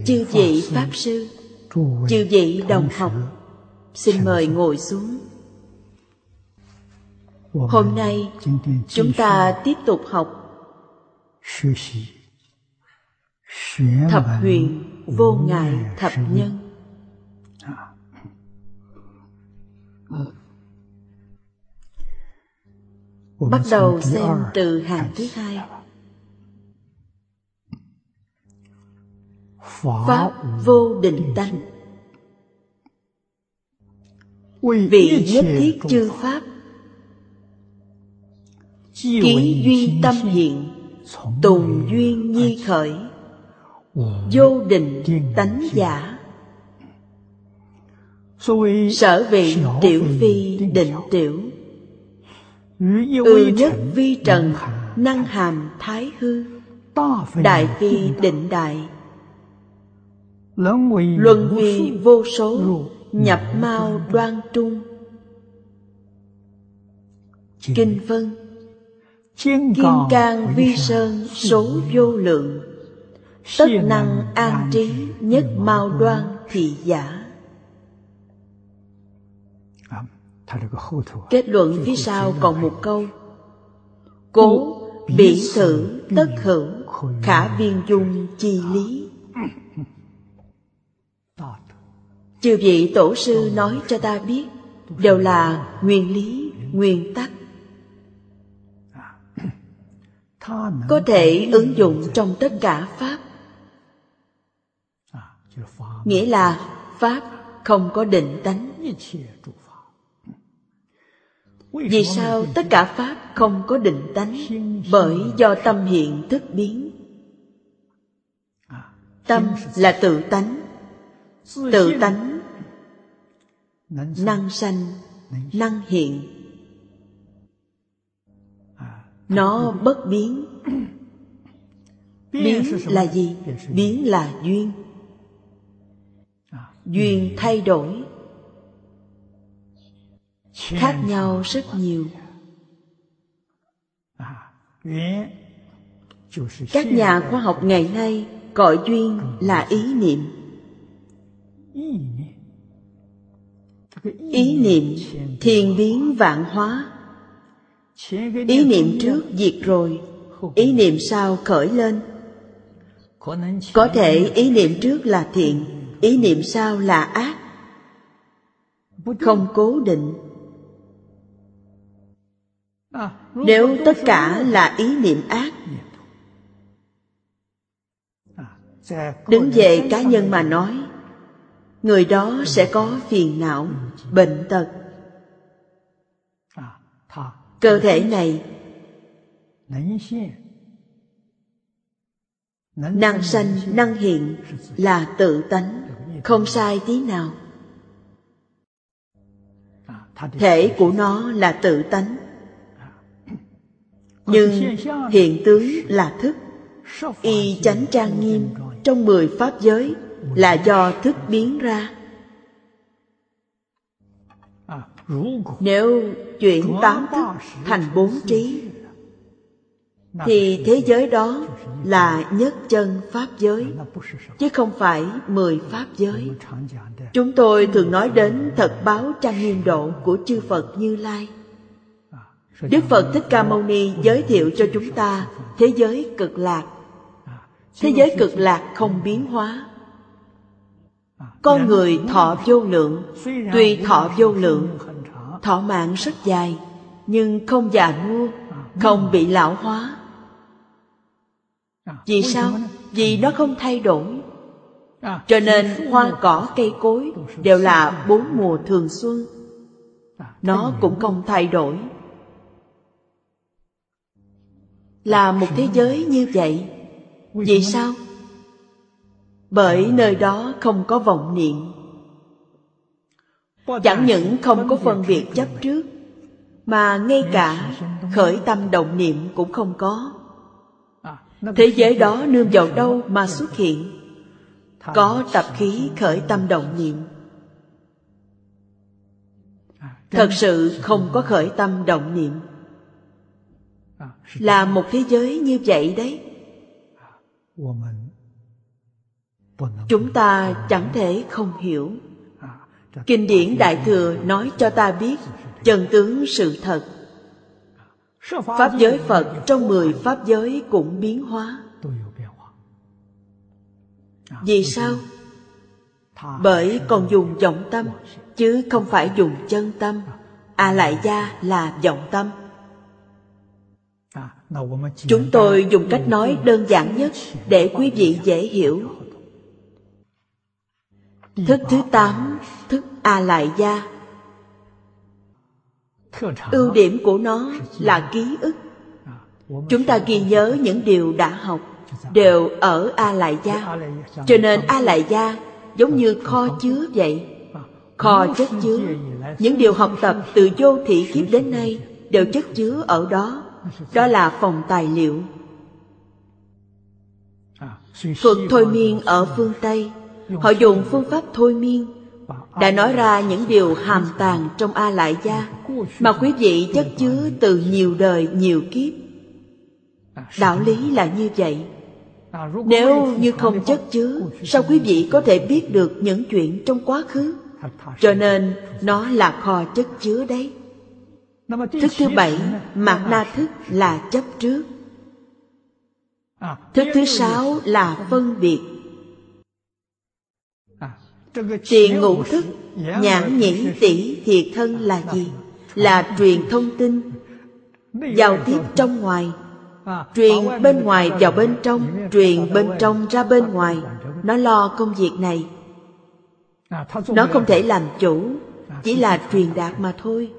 Chư vị Pháp Sư, chư vị đồng học, xin mời ngồi xuống. Hôm nay chúng ta tiếp tục học Thập Huyền Vô Ngại Thập Nhân. Bắt đầu xem từ hàng thứ hai. Pháp vô định tánh, vị nhất thiết chư Pháp, ký duyên tâm hiện, tùng duyên nhi khởi, vô định tánh giả. Sở vị tiểu phi định tiểu, ư nhất vi trần năng hàm thái hư, đại phi định đại, luân huy vô số, nhập mao đoan trung. Kinh phân: Kim cang vi sơn số vô lượng, tất năng an trí nhất mao đoan thị giả. Kết luận phía sau còn một câu: Cố bỉ thử tất hữu, khả viên dung chi lý. Chư vị tổ sư nói cho ta biết đều là nguyên lý, nguyên tắc, có thể ứng dụng trong tất cả Pháp. Nghĩa là Pháp không có định tánh. Vì sao tất cả Pháp không có định tánh? Bởi do tâm hiện thức biến. Tâm là tự tánh. Tự tánh năng sanh, năng hiện. Nó bất biến. Biến là gì? Biến là duyên. Duyên thay đổi, khác nhau rất nhiều. Các nhà khoa học ngày nay gọi duyên là ý niệm. Ý niệm thiên biến vạn hóa. Ý niệm trước diệt rồi, ý niệm sau khởi lên. Có thể ý niệm trước là thiện, ý niệm sau là ác, không cố định. Nếu tất cả là ý niệm ác, đứng về cá nhân mà nói, người đó sẽ có phiền não, bệnh tật. Cơ thể này năng sanh, năng hiện là tự tánh, không sai tí nào. Thể của nó là tự tánh, nhưng hiện tướng là thức. Y chánh trang nghiêm trong 10 pháp giới là do thức biến ra. Nếu chuyển 8 thức thành 4 trí, thì thế giới đó là nhất chân pháp giới, chứ không phải 10 pháp giới. Chúng tôi thường nói đến thật báo trang nghiêm độ của chư Phật Như Lai. Đức Phật Thích Ca Mâu Ni giới thiệu cho chúng ta thế giới cực lạc. Thế giới cực lạc không biến hóa. Con người thọ vô lượng, tuy thọ vô lượng, thọ mạng rất dài, nhưng không già nua, không bị lão hóa. Vì sao? Vì nó không thay đổi. Cho nên hoa cỏ cây cối đều là 4 mùa thường xuân. Nó cũng không thay đổi. Là một thế giới như vậy. Vì sao? Bởi nơi đó không có vọng niệm. Chẳng những không có phân biệt chấp trước, mà ngay cả khởi tâm động niệm cũng không có. Thế giới đó nương vào đâu mà xuất hiện? Có tập khí khởi tâm động niệm. Thật sự không có khởi tâm động niệm. Là một thế giới như vậy đấy. chúng ta chẳng thể không hiểu. Kinh điển Đại Thừa nói cho ta biết chân tướng sự thật. Pháp giới Phật trong 10 pháp giới cũng biến hóa. Vì sao? Bởi còn dùng vọng tâm, chứ không phải dùng chân tâm. A Lại Gia là vọng tâm. Chúng tôi dùng cách nói đơn giản nhất để quý vị dễ hiểu. Thức thứ 8, thức A Lại Gia. Ưu điểm của nó là ký ức. Chúng ta ghi nhớ những điều đã học đều ở A Lại Gia. Cho nên A Lại Gia giống như kho chứa vậy. Kho chất chứa. Những điều học tập từ vô thị kiếp đến nay đều chất chứa ở đó. Đó là phòng tài liệu. Thuật thôi miên ở phương Tây, họ dùng phương pháp thôi miên, đã nói ra những điều hàm tàng trong A Lại Gia mà quý vị chất chứa từ nhiều đời nhiều kiếp. Đạo lý là như vậy. Nếu như không chất chứa, sao quý vị có thể biết được những chuyện trong quá khứ? Cho nên nó là kho chất chứa đấy. Thức thứ 7, Mạt Na thức là chấp trước. Thức thứ 6 là phân biệt. Tiền ngũ thức, nhãn nhĩ tỷ thiệt thân là gì? Là truyền thông tin, giao tiếp trong ngoài, truyền bên ngoài vào bên trong, truyền bên trong ra bên ngoài. Nó lo công việc này. Nó không thể làm chủ, chỉ là truyền đạt mà thôi.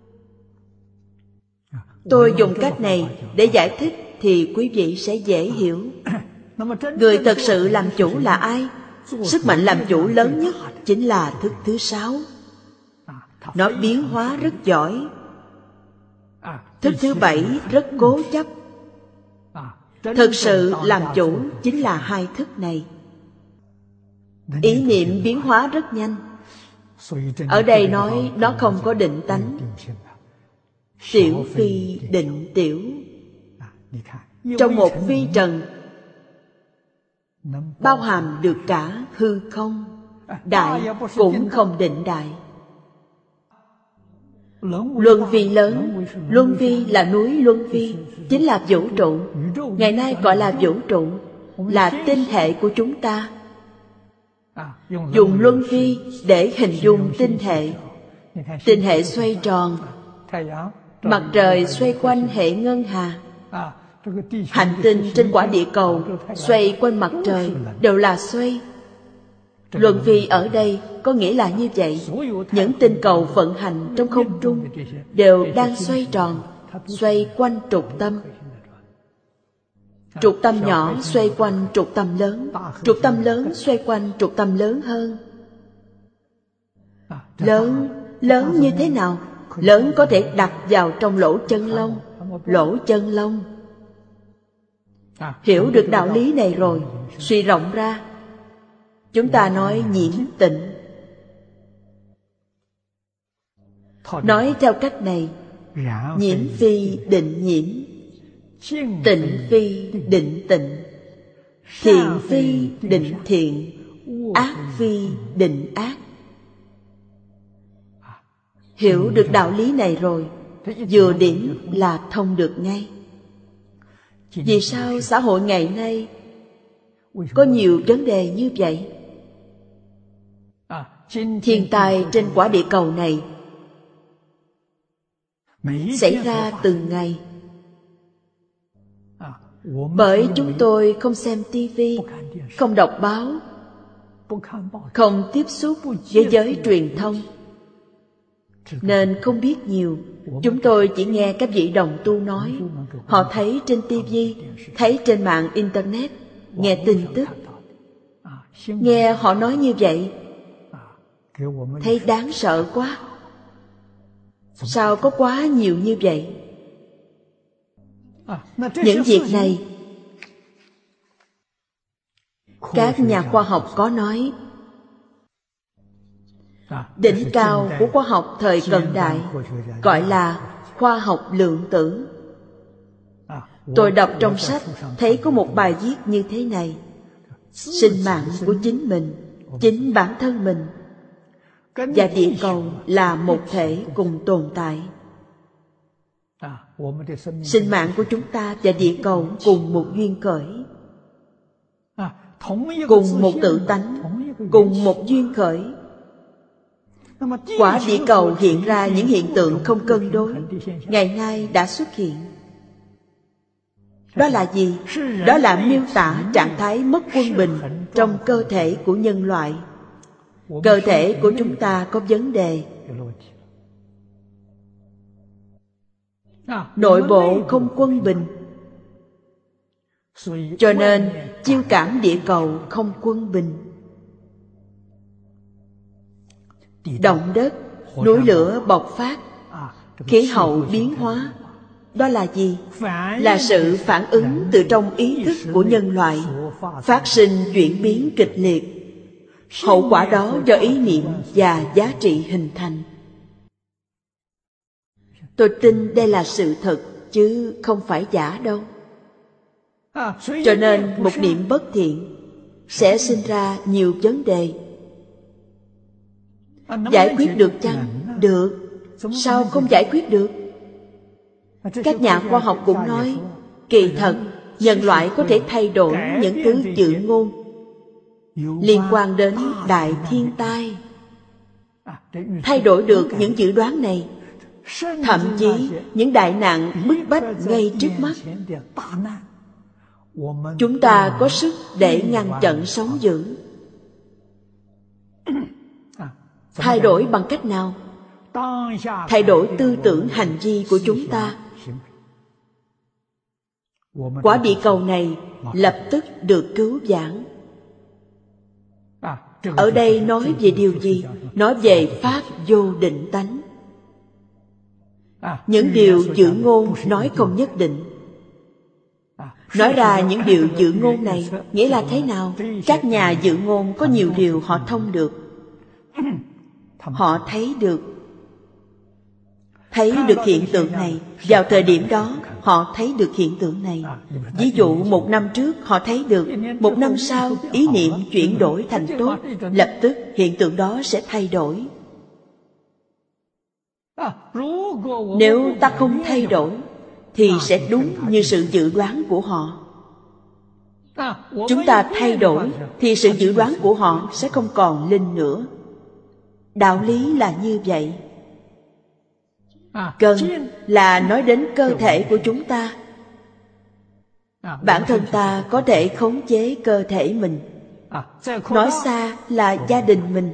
Tôi dùng cách này để giải thích thì quý vị sẽ dễ hiểu. Người thật sự làm chủ là ai? Sức mạnh làm chủ lớn nhất chính là thức thứ 6. Nó biến hóa rất giỏi. Thức thứ 7 rất cố chấp. Thực sự làm chủ chính là 2 thức này. Ý niệm biến hóa rất nhanh. Ở đây nói nó không có định tánh. Tiểu phi định tiểu. Trong một phi trần bao hàm được cả hư không. Đại cũng không định đại. Luân vi lớn. Luân vi là núi Luân vi, chính là vũ trụ. Ngày nay gọi là vũ trụ, là tinh hệ của chúng ta. Dùng luân vi để hình dung tinh hệ. Tinh hệ xoay tròn, mặt trời xoay quanh hệ ngân hà. Hành tinh trên quả địa cầu xoay quanh mặt trời đều là xoay. Luân vi ở đây có nghĩa là như vậy. Những tinh cầu vận hành trong không trung đều đang xoay tròn, xoay quanh trục tâm. Trục tâm nhỏ xoay quanh trục tâm lớn, trục tâm lớn xoay quanh trục tâm lớn hơn. Lớn như thế nào? Lớn có thể đặt vào trong lỗ chân lông. Lỗ chân lông. Hiểu được đạo lý này rồi, suy rộng ra, chúng ta nói nhiễm tịnh. Nói theo cách này, nhiễm phi định nhiễm, tịnh phi định tịnh, thiện phi định thiện, ác phi định ác. Hiểu được đạo lý này rồi, vừa điểm là thông được ngay. Vì sao xã hội ngày nay có nhiều vấn đề như vậy? Thiên tai trên quả địa cầu này xảy ra từng ngày. Bởi chúng tôi không xem tivi, không đọc báo, không tiếp xúc với giới truyền thông, nên không biết nhiều. Chúng tôi chỉ nghe các vị đồng tu nói. Họ thấy trên tivi, thấy trên mạng internet, nghe tin tức. Nghe họ nói như vậy, thấy đáng sợ quá. Sao có quá nhiều như vậy? Những việc này, các nhà khoa học có nói, đỉnh cao của khoa học thời cận đại gọi là khoa học lượng tử. Tôi đọc trong sách thấy có một bài viết như thế này. sinh mạng của chính mình, chính bản thân mình và địa cầu là một thể cùng tồn tại. Sinh mạng của chúng ta và địa cầu cùng một duyên khởi, cùng một tự tánh, cùng một duyên khởi. Quả địa cầu hiện ra những hiện tượng không cân đối, ngày nay đã xuất hiện. Đó là gì? Đó là miêu tả trạng thái mất quân bình trong cơ thể của nhân loại. Cơ thể của chúng ta có vấn đề. Nội bộ không quân bình, cho nên chiêu cảm địa cầu không quân bình. Động đất, núi lửa bộc phát, khí hậu biến hóa. Đó là gì? Là sự phản ứng từ trong ý thức của nhân loại, phát sinh chuyển biến kịch liệt. Hậu quả đó do ý niệm và giá trị hình thành. Tôi tin đây là sự thật, chứ không phải giả đâu. Cho nên một niệm bất thiện sẽ sinh ra nhiều vấn đề. Giải quyết được chăng? Được. Sao không giải quyết được? Các nhà khoa học cũng nói, kỳ thật, nhân loại có thể thay đổi những thứ dự ngôn liên quan đến đại thiên tai. Thay đổi được những dự đoán này, thậm chí những đại nạn bức bách ngay trước mắt. Chúng ta có sức để ngăn chặn sóng dữ. Thay đổi bằng cách nào? Thay đổi tư tưởng hành vi của chúng ta. Quả địa cầu này lập tức được cứu vãn. Ở đây nói về điều gì? Nói về pháp vô định tánh. Những điều dự ngôn nói không nhất định. Nói ra những điều dự ngôn này nghĩa là thế nào? Các nhà dự ngôn có nhiều điều họ thông được. Họ thấy được hiện tượng này. Vào thời điểm đó họ thấy được hiện tượng này. Ví dụ 1 năm trước họ thấy được, 1 năm sau ý niệm chuyển đổi thành tốt, lập tức hiện tượng đó sẽ thay đổi. Nếu ta không thay đổi thì sẽ đúng như sự dự đoán của họ. Chúng ta thay đổi thì sự dự đoán của họ sẽ không còn linh nữa. Đạo lý là như vậy. Cần là nói đến cơ thể của chúng ta. Bản thân ta có thể khống chế cơ thể mình. Nói xa là gia đình mình,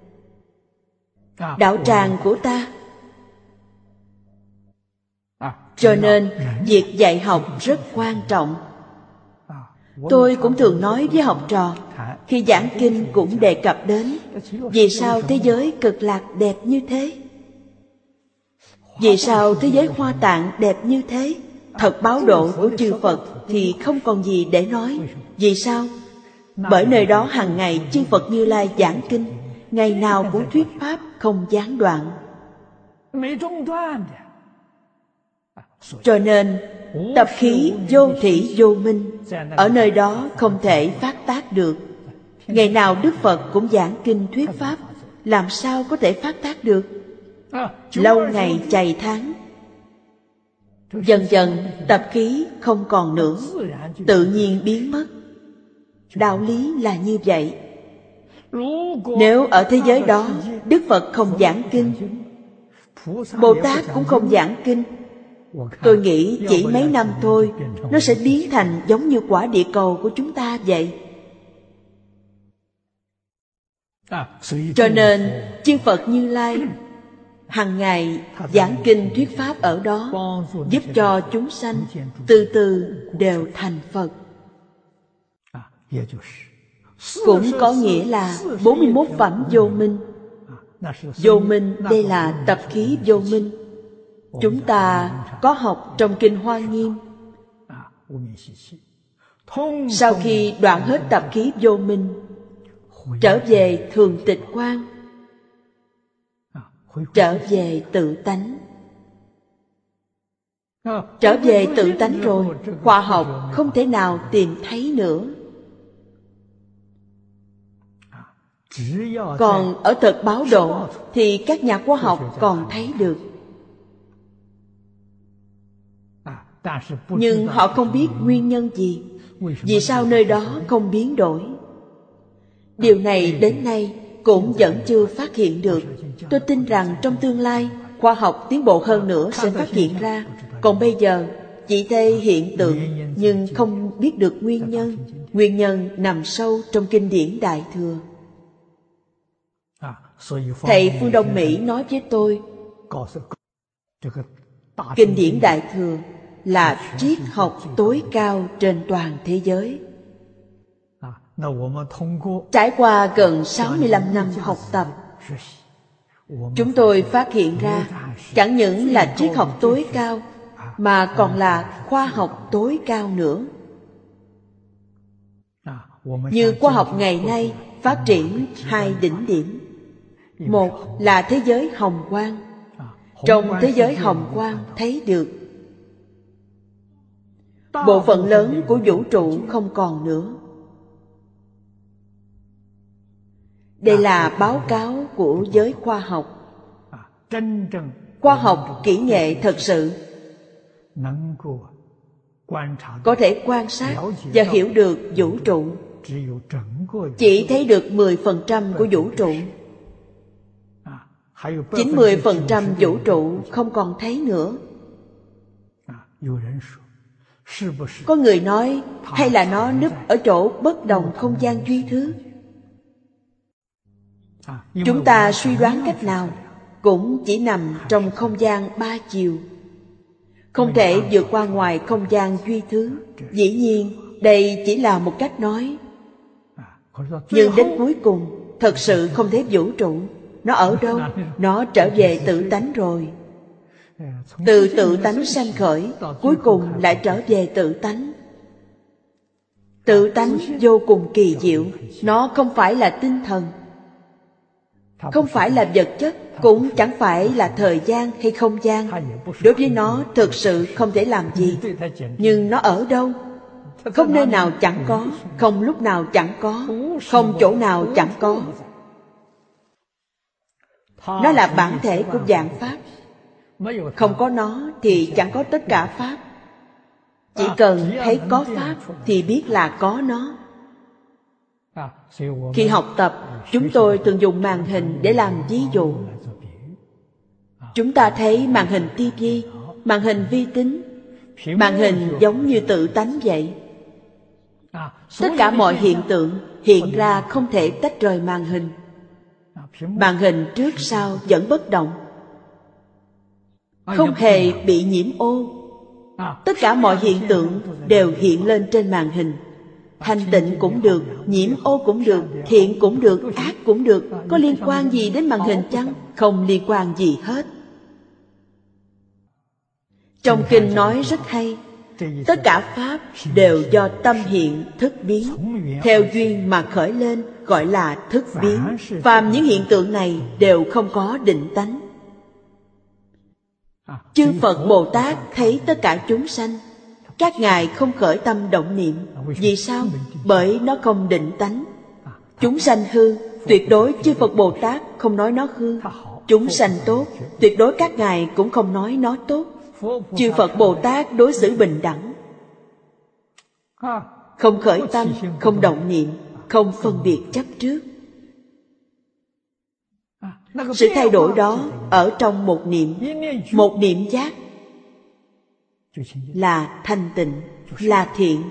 đạo tràng của ta. Cho nên việc dạy học rất quan trọng. Tôi cũng thường nói với học trò, khi giảng kinh cũng đề cập đến vì sao thế giới Cực Lạc đẹp như thế. Vì sao thế giới Hoa Tạng đẹp như thế? Thật báo độ của chư Phật thì không còn gì để nói. Vì sao? Bởi nơi đó hàng ngày chư Phật Như Lai giảng kinh, ngày nào cũng thuyết pháp không gián đoạn. Cho nên tập khí vô thị vô minh ở nơi đó không thể phát tác được. Ngày nào Đức Phật cũng giảng kinh thuyết pháp, làm sao có thể phát tác được? Lâu ngày chày tháng, dần dần tập khí không còn nữa, tự nhiên biến mất. Đạo lý là như vậy. Nếu ở thế giới đó Đức Phật không giảng kinh, Bồ Tát cũng không giảng kinh, tôi nghĩ chỉ mấy năm thôi, nó sẽ biến thành giống như quả địa cầu của chúng ta vậy. Cho nên chư Phật Như Lai hằng ngày giảng kinh thuyết pháp ở đó, giúp cho chúng sanh từ từ đều thành Phật. Cũng có nghĩa là 41 phẩm vô minh. Vô minh đây là tập khí vô minh. Chúng ta có học trong Kinh Hoa Nghiêm. Sau khi đoạn hết tập khí vô minh, trở về thường tịch quan, trở về tự tánh. Trở về tự tánh rồi, khoa học không thể nào tìm thấy nữa. Còn ở thật báo độ thì các nhà khoa học còn thấy được. Nhưng họ không biết nguyên nhân gì, vì sao nơi đó không biến đổi. Điều này đến nay cũng vẫn chưa phát hiện được. Tôi tin rằng trong tương lai khoa học tiến bộ hơn nữa sẽ phát hiện ra. Còn bây giờ chỉ thấy hiện tượng nhưng không biết được nguyên nhân. Nguyên nhân nằm sâu trong kinh điển Đại Thừa. Thầy Phương Đông Mỹ nói với tôi, kinh điển Đại Thừa là triết học tối cao trên toàn thế giới. Trải qua gần 65 năm học tập, chúng tôi phát hiện ra chẳng những là triết học tối cao mà còn là khoa học tối cao nữa. Như khoa học ngày nay phát triển hai đỉnh điểm. Một là thế giới hồng quang. Trong thế giới hồng quang thấy được bộ phận lớn của vũ trụ không còn nữa. Đây là báo cáo của giới khoa học. Khoa học kỹ nghệ thật sự có thể quan sát và hiểu được vũ trụ. Chỉ thấy được 10% của vũ trụ. 90% vũ trụ không còn thấy nữa. Có người nói hay là nó núp ở chỗ bất đồng không gian duy thứ. Chúng ta suy đoán cách nào cũng chỉ nằm trong không gian ba chiều, không thể vượt qua ngoài không gian duy thứ. Dĩ nhiên đây chỉ là một cách nói, nhưng đến cuối cùng thật sự không thấy vũ trụ. Nó ở đâu? Nó trở về tự tánh rồi. Từ tự tánh sanh khởi, cuối cùng lại trở về tự tánh. Tự tánh vô cùng kỳ diệu. Nó không phải là tinh thần, không phải là vật chất, cũng chẳng phải là thời gian hay không gian. Đối với nó thực sự không thể làm gì. Nhưng nó ở đâu? Không nơi nào chẳng có, không lúc nào chẳng có, không chỗ nào chẳng có. Nó là bản thể của vạn pháp. Không có nó thì chẳng có tất cả pháp. Chỉ cần thấy có pháp thì biết là có nó. Khi học tập, chúng tôi thường dùng màn hình để làm ví dụ. Chúng ta thấy màn hình TV, màn hình vi tính, màn hình giống như tự tánh vậy. Tất cả mọi hiện tượng hiện ra không thể tách rời màn hình. Màn hình trước sau vẫn bất động, không hề bị nhiễm ô. Tất cả mọi hiện tượng đều hiện lên trên màn hình. Thanh tịnh cũng được, nhiễm ô cũng được, thiện cũng được, ác cũng được. Có liên quan gì đến màn hình chăng? Không liên quan gì hết. Trong kinh nói rất hay, tất cả pháp đều do tâm hiện thức biến, theo duyên mà khởi lên, gọi là thức biến. Phàm những hiện tượng này đều không có định tánh. Chư Phật Bồ Tát thấy tất cả chúng sanh, các ngài không khởi tâm động niệm. Vì sao? Bởi nó không định tánh. Chúng sanh hư, tuyệt đối chư Phật Bồ Tát không nói nó hư. Chúng sanh tốt, tuyệt đối các ngài cũng không nói nó tốt. Chư Phật Bồ Tát đối xử bình đẳng, không khởi tâm, không động niệm, không phân biệt chấp trước. Sự thay đổi đó ở trong một niệm giác là thanh tịnh, là thiện.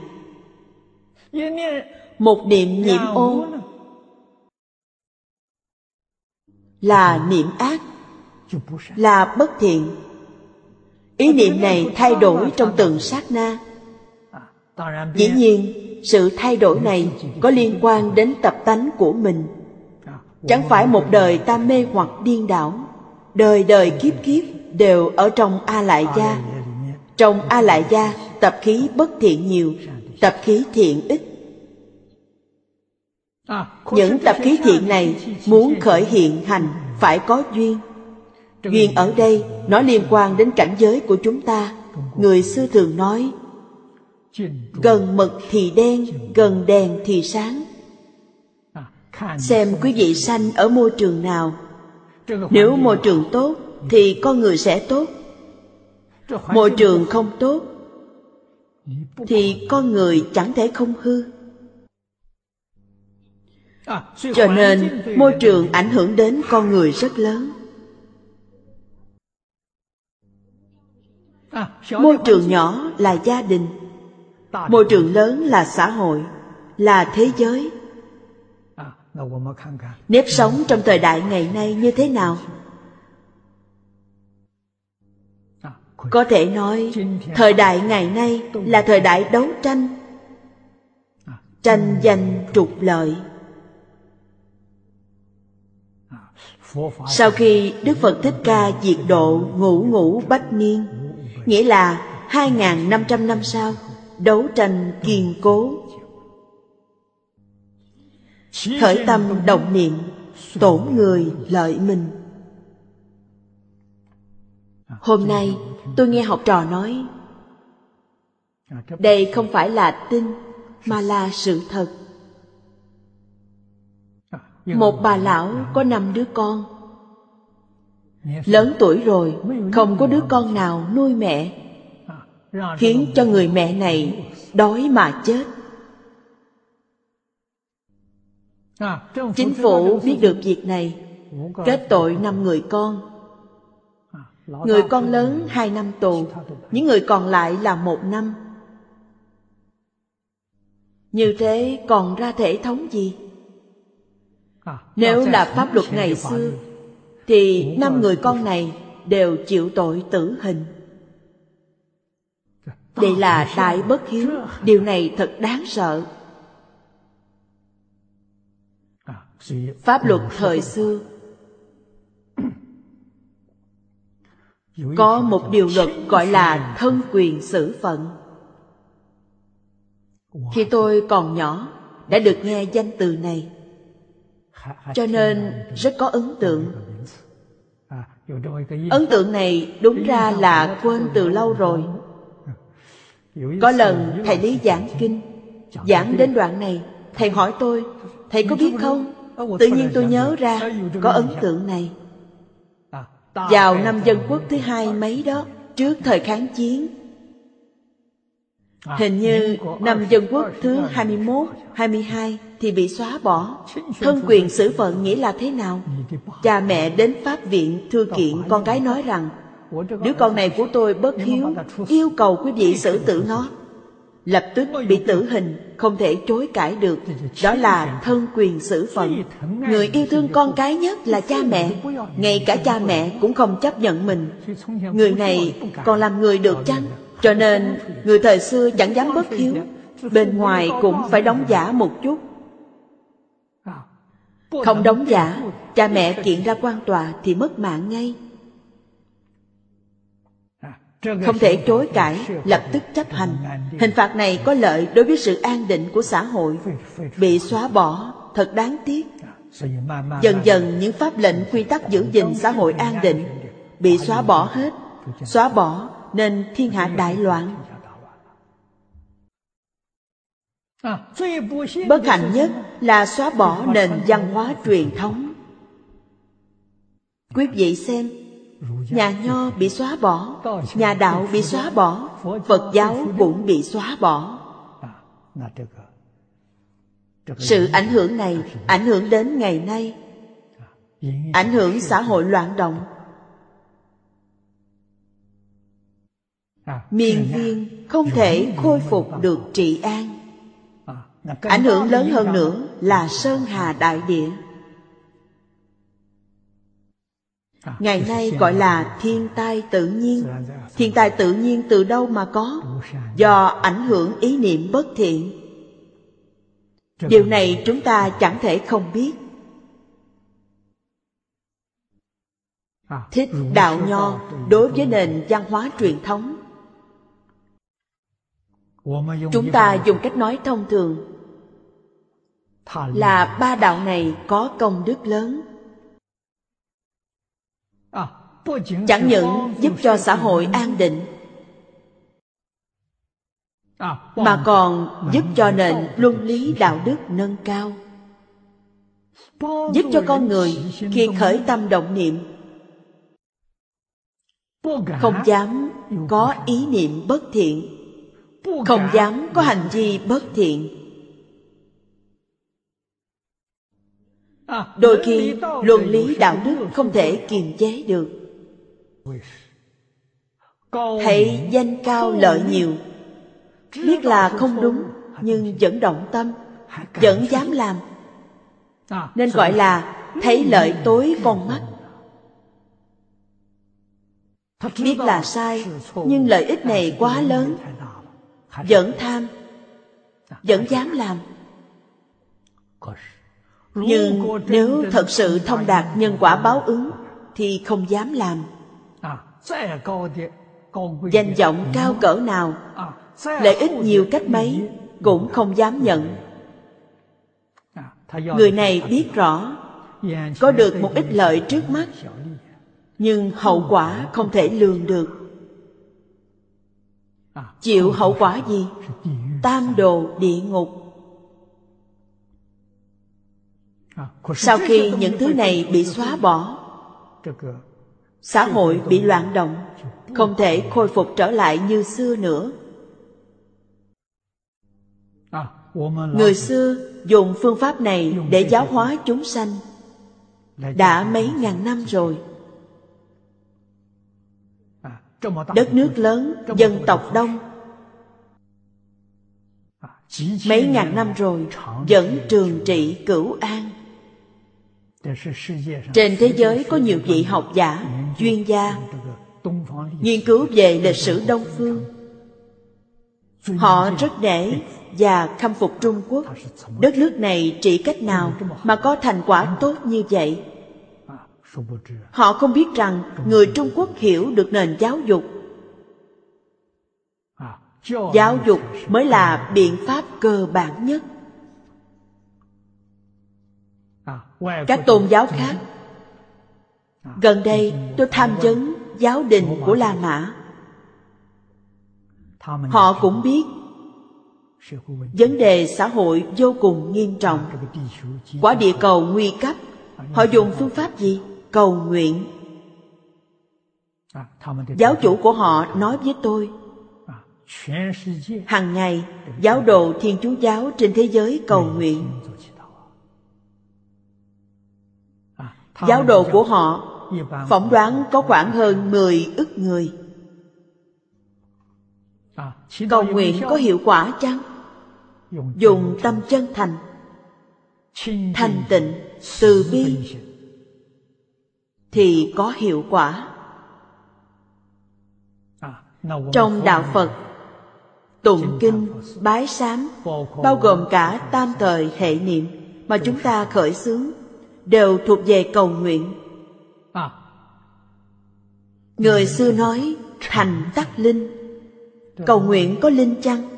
Một niệm nhiễm ô là niệm ác, là bất thiện. Ý niệm này thay đổi trong từng sát na. Dĩ nhiên, sự thay đổi này có liên quan đến tập tánh của mình. Chẳng phải một đời ta mê hoặc điên đảo, đời đời kiếp kiếp đều ở trong A Lại Gia. Trong A Lại Gia, tập khí bất thiện nhiều, tập khí thiện ít. Những tập khí thiện này muốn khởi hiện hành phải có duyên. Duyên ở đây nó liên quan đến cảnh giới của chúng ta. Người xưa thường nói, gần mực thì đen, gần đèn thì sáng. xem quý vị sanh ở môi trường nào. Nếu môi trường tốt thì con người sẽ tốt. Môi trường không tốt thì con người chẳng thể không hư. Cho nên môi trường ảnh hưởng đến con người rất lớn. Môi trường nhỏ là gia đình, môi trường lớn là xã hội, là thế giới. Nếp sống trong thời đại ngày nay như thế nào? Có thể nói thời đại ngày nay là thời đại đấu tranh, tranh giành trục lợi. Sau khi Đức Phật Thích Ca diệt độ ngũ ngũ bách niên, nghĩa là 2.500 năm sau, đấu tranh kiên cố. Khởi tâm động niệm, tổn người lợi mình. Hôm nay tôi nghe học trò nói, đây không phải là tin mà là sự thật. Một bà lão có 5 đứa con, lớn tuổi rồi, không có đứa con nào nuôi mẹ, khiến cho người mẹ này đói mà chết. Chính phủ biết được việc này, kết tội 5 người con. Người con lớn 2 năm tù, những người còn lại là 1 năm. Như thế còn ra thể thống gì? Nếu là pháp luật ngày xưa thì 5 người con này đều chịu tội tử hình. Đây là đại bất hiếu. Điều này thật đáng sợ. Pháp luật thời xưa có một điều luật gọi là thân quyền xử phận. Khi tôi còn nhỏ đã được nghe danh từ này, cho nên rất có ấn tượng. Ấn tượng này đúng ra là quên từ lâu rồi. Có lần thầy Lý giảng kinh, giảng đến đoạn này, thầy hỏi tôi, thầy có biết không? Tự nhiên tôi nhớ ra có ấn tượng này. Vào năm Dân Quốc thứ 2 mấy đó, trước thời kháng chiến. Hình như năm Dân Quốc thứ 21, 22 thì bị xóa bỏ. Thân quyền xử phận nghĩa là thế nào? Cha mẹ đến pháp viện thưa kiện con gái nói rằng, đứa con này của tôi bất hiếu, yêu cầu quý vị xử tử nó. Lập tức bị tử hình, không thể chối cãi được. Đó là thân quyền xử phận. Người yêu thương con cái nhất là cha mẹ. Ngay cả cha mẹ cũng không chấp nhận mình. Người này còn làm người được chăng? Cho nên người thời xưa chẳng dám bất hiếu, bên ngoài cũng phải đóng giả một chút. Không đóng giả, cha mẹ kiện ra quan tòa thì mất mạng ngay. Không thể chối cãi, lập tức chấp hành. Hình phạt này có lợi đối với sự an định của xã hội. Bị xóa bỏ, thật đáng tiếc. Dần dần những pháp lệnh quy tắc giữ gìn xã hội an định bị xóa bỏ hết. Xóa bỏ nên thiên hạ đại loạn. Bất hạnh nhất là xóa bỏ nền văn hóa truyền thống. Quý vị xem, nhà Nho bị xóa bỏ, nhà Đạo bị xóa bỏ, Phật giáo cũng bị xóa bỏ. Sự ảnh hưởng này ảnh hưởng đến ngày nay, ảnh hưởng xã hội loạn động. Miên viên không thể khôi phục được trị an. Ảnh hưởng lớn hơn nữa là Sơn Hà Đại Địa. Ngày nay gọi là thiên tai tự nhiên. Thiên tai tự nhiên từ đâu mà có? Do ảnh hưởng ý niệm bất thiện. Điều này chúng ta chẳng thể không biết. Thích đạo Nho đối với nền văn hóa truyền thống, chúng ta dùng cách nói thông thường là 3 đạo này có công đức lớn. Chẳng những giúp cho xã hội an định, mà còn giúp cho nền luân lý đạo đức nâng cao. giúp cho con người khi khởi tâm động niệm không dám có ý niệm bất thiện, không dám có hành vi bất thiện. Đôi khi luân lý đạo đức không thể kiềm chế được, thấy danh cao lợi nhiều, biết là không đúng nhưng vẫn động tâm, vẫn dám làm, nên gọi là thấy lợi tối con mắt. Biết là sai, nhưng lợi ích này quá lớn, vẫn tham, vẫn dám làm. Nhưng nếu thật sự thông đạt nhân quả báo ứng thì không dám làm. Danh vọng cao cỡ nào, lợi ích nhiều cách mấy cũng không dám nhận. Người này biết rõ có được một ít lợi trước mắt, nhưng hậu quả không thể lường được. Chịu hậu quả gì? Tam đồ địa ngục. Sau khi những thứ này bị xóa bỏ, xã hội bị loạn động, không thể khôi phục trở lại như xưa nữa. Người xưa dùng phương pháp này để giáo hóa chúng sanh đã mấy ngàn năm rồi. Đất nước lớn, dân tộc đông, mấy ngàn năm rồi vẫn trường trị cửu an. Trên thế giới có nhiều vị học giả, chuyên gia nghiên cứu về lịch sử Đông phương. Họ rất nể và khâm phục Trung Quốc. Đất nước này trị cách nào mà có thành quả tốt như vậy? Họ không biết rằng người Trung Quốc hiểu được nền giáo dục. Giáo dục mới là biện pháp cơ bản nhất. Các tôn giáo khác, gần đây tôi tham vấn giáo đình của La Mã. Họ cũng biết vấn đề xã hội vô cùng nghiêm trọng, quả địa cầu nguy cấp. Họ dùng phương pháp gì? Cầu nguyện. Giáo chủ của họ nói với tôi, hàng ngày giáo đồ Thiên Chúa giáo trên thế giới cầu nguyện. Giáo đồ của họ phỏng đoán có khoảng hơn 10 ức người. Cầu nguyện có hiệu quả chăng? Dùng tâm chân thành, thanh tịnh, từ bi thì có hiệu quả. Trong đạo Phật, tụng kinh, bái sám, bao gồm cả tam thời hệ niệm mà chúng ta khởi xướng, đều thuộc về cầu nguyện. Người xưa nói thành tắc linh. Cầu nguyện có linh chăng?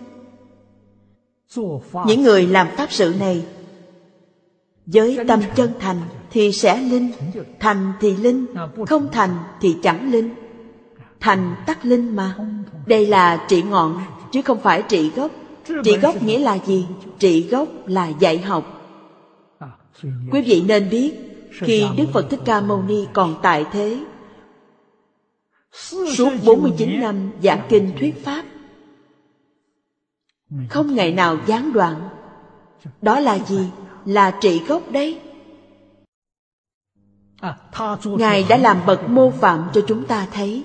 Những người làm pháp sự này với tâm chân thành thì sẽ linh, thành thì linh, không thành thì chẳng linh. Thành tắc linh mà. Đây là trị ngọn chứ không phải trị gốc. Trị gốc nghĩa là gì? Trị gốc là dạy học. Quý vị nên biết, khi Đức Phật Thích Ca Mâu Ni còn tại thế, suốt 49 năm giảng kinh thuyết pháp, không ngày nào gián đoạn. Đó là gì? Là trị gốc đấy. Ngài đã làm bậc mô phạm cho chúng ta thấy.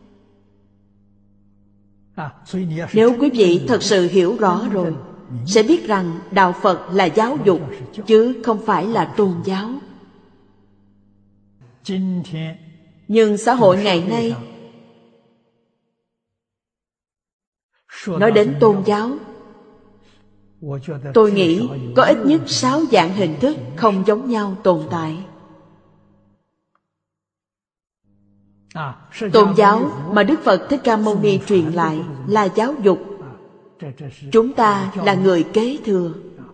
Nếu quý vị thật sự hiểu rõ rồi, sẽ biết rằng đạo Phật là giáo dục, chứ không phải là tôn giáo. Nhưng xã hội ngày nay, nói đến tôn giáo, tôi nghĩ có ít nhất 6 dạng hình thức không giống nhau tồn tại. Tôn giáo mà Đức Phật Thích Ca Mâu Ni truyền lại là giáo dục. Chúng ta là người kế thừa.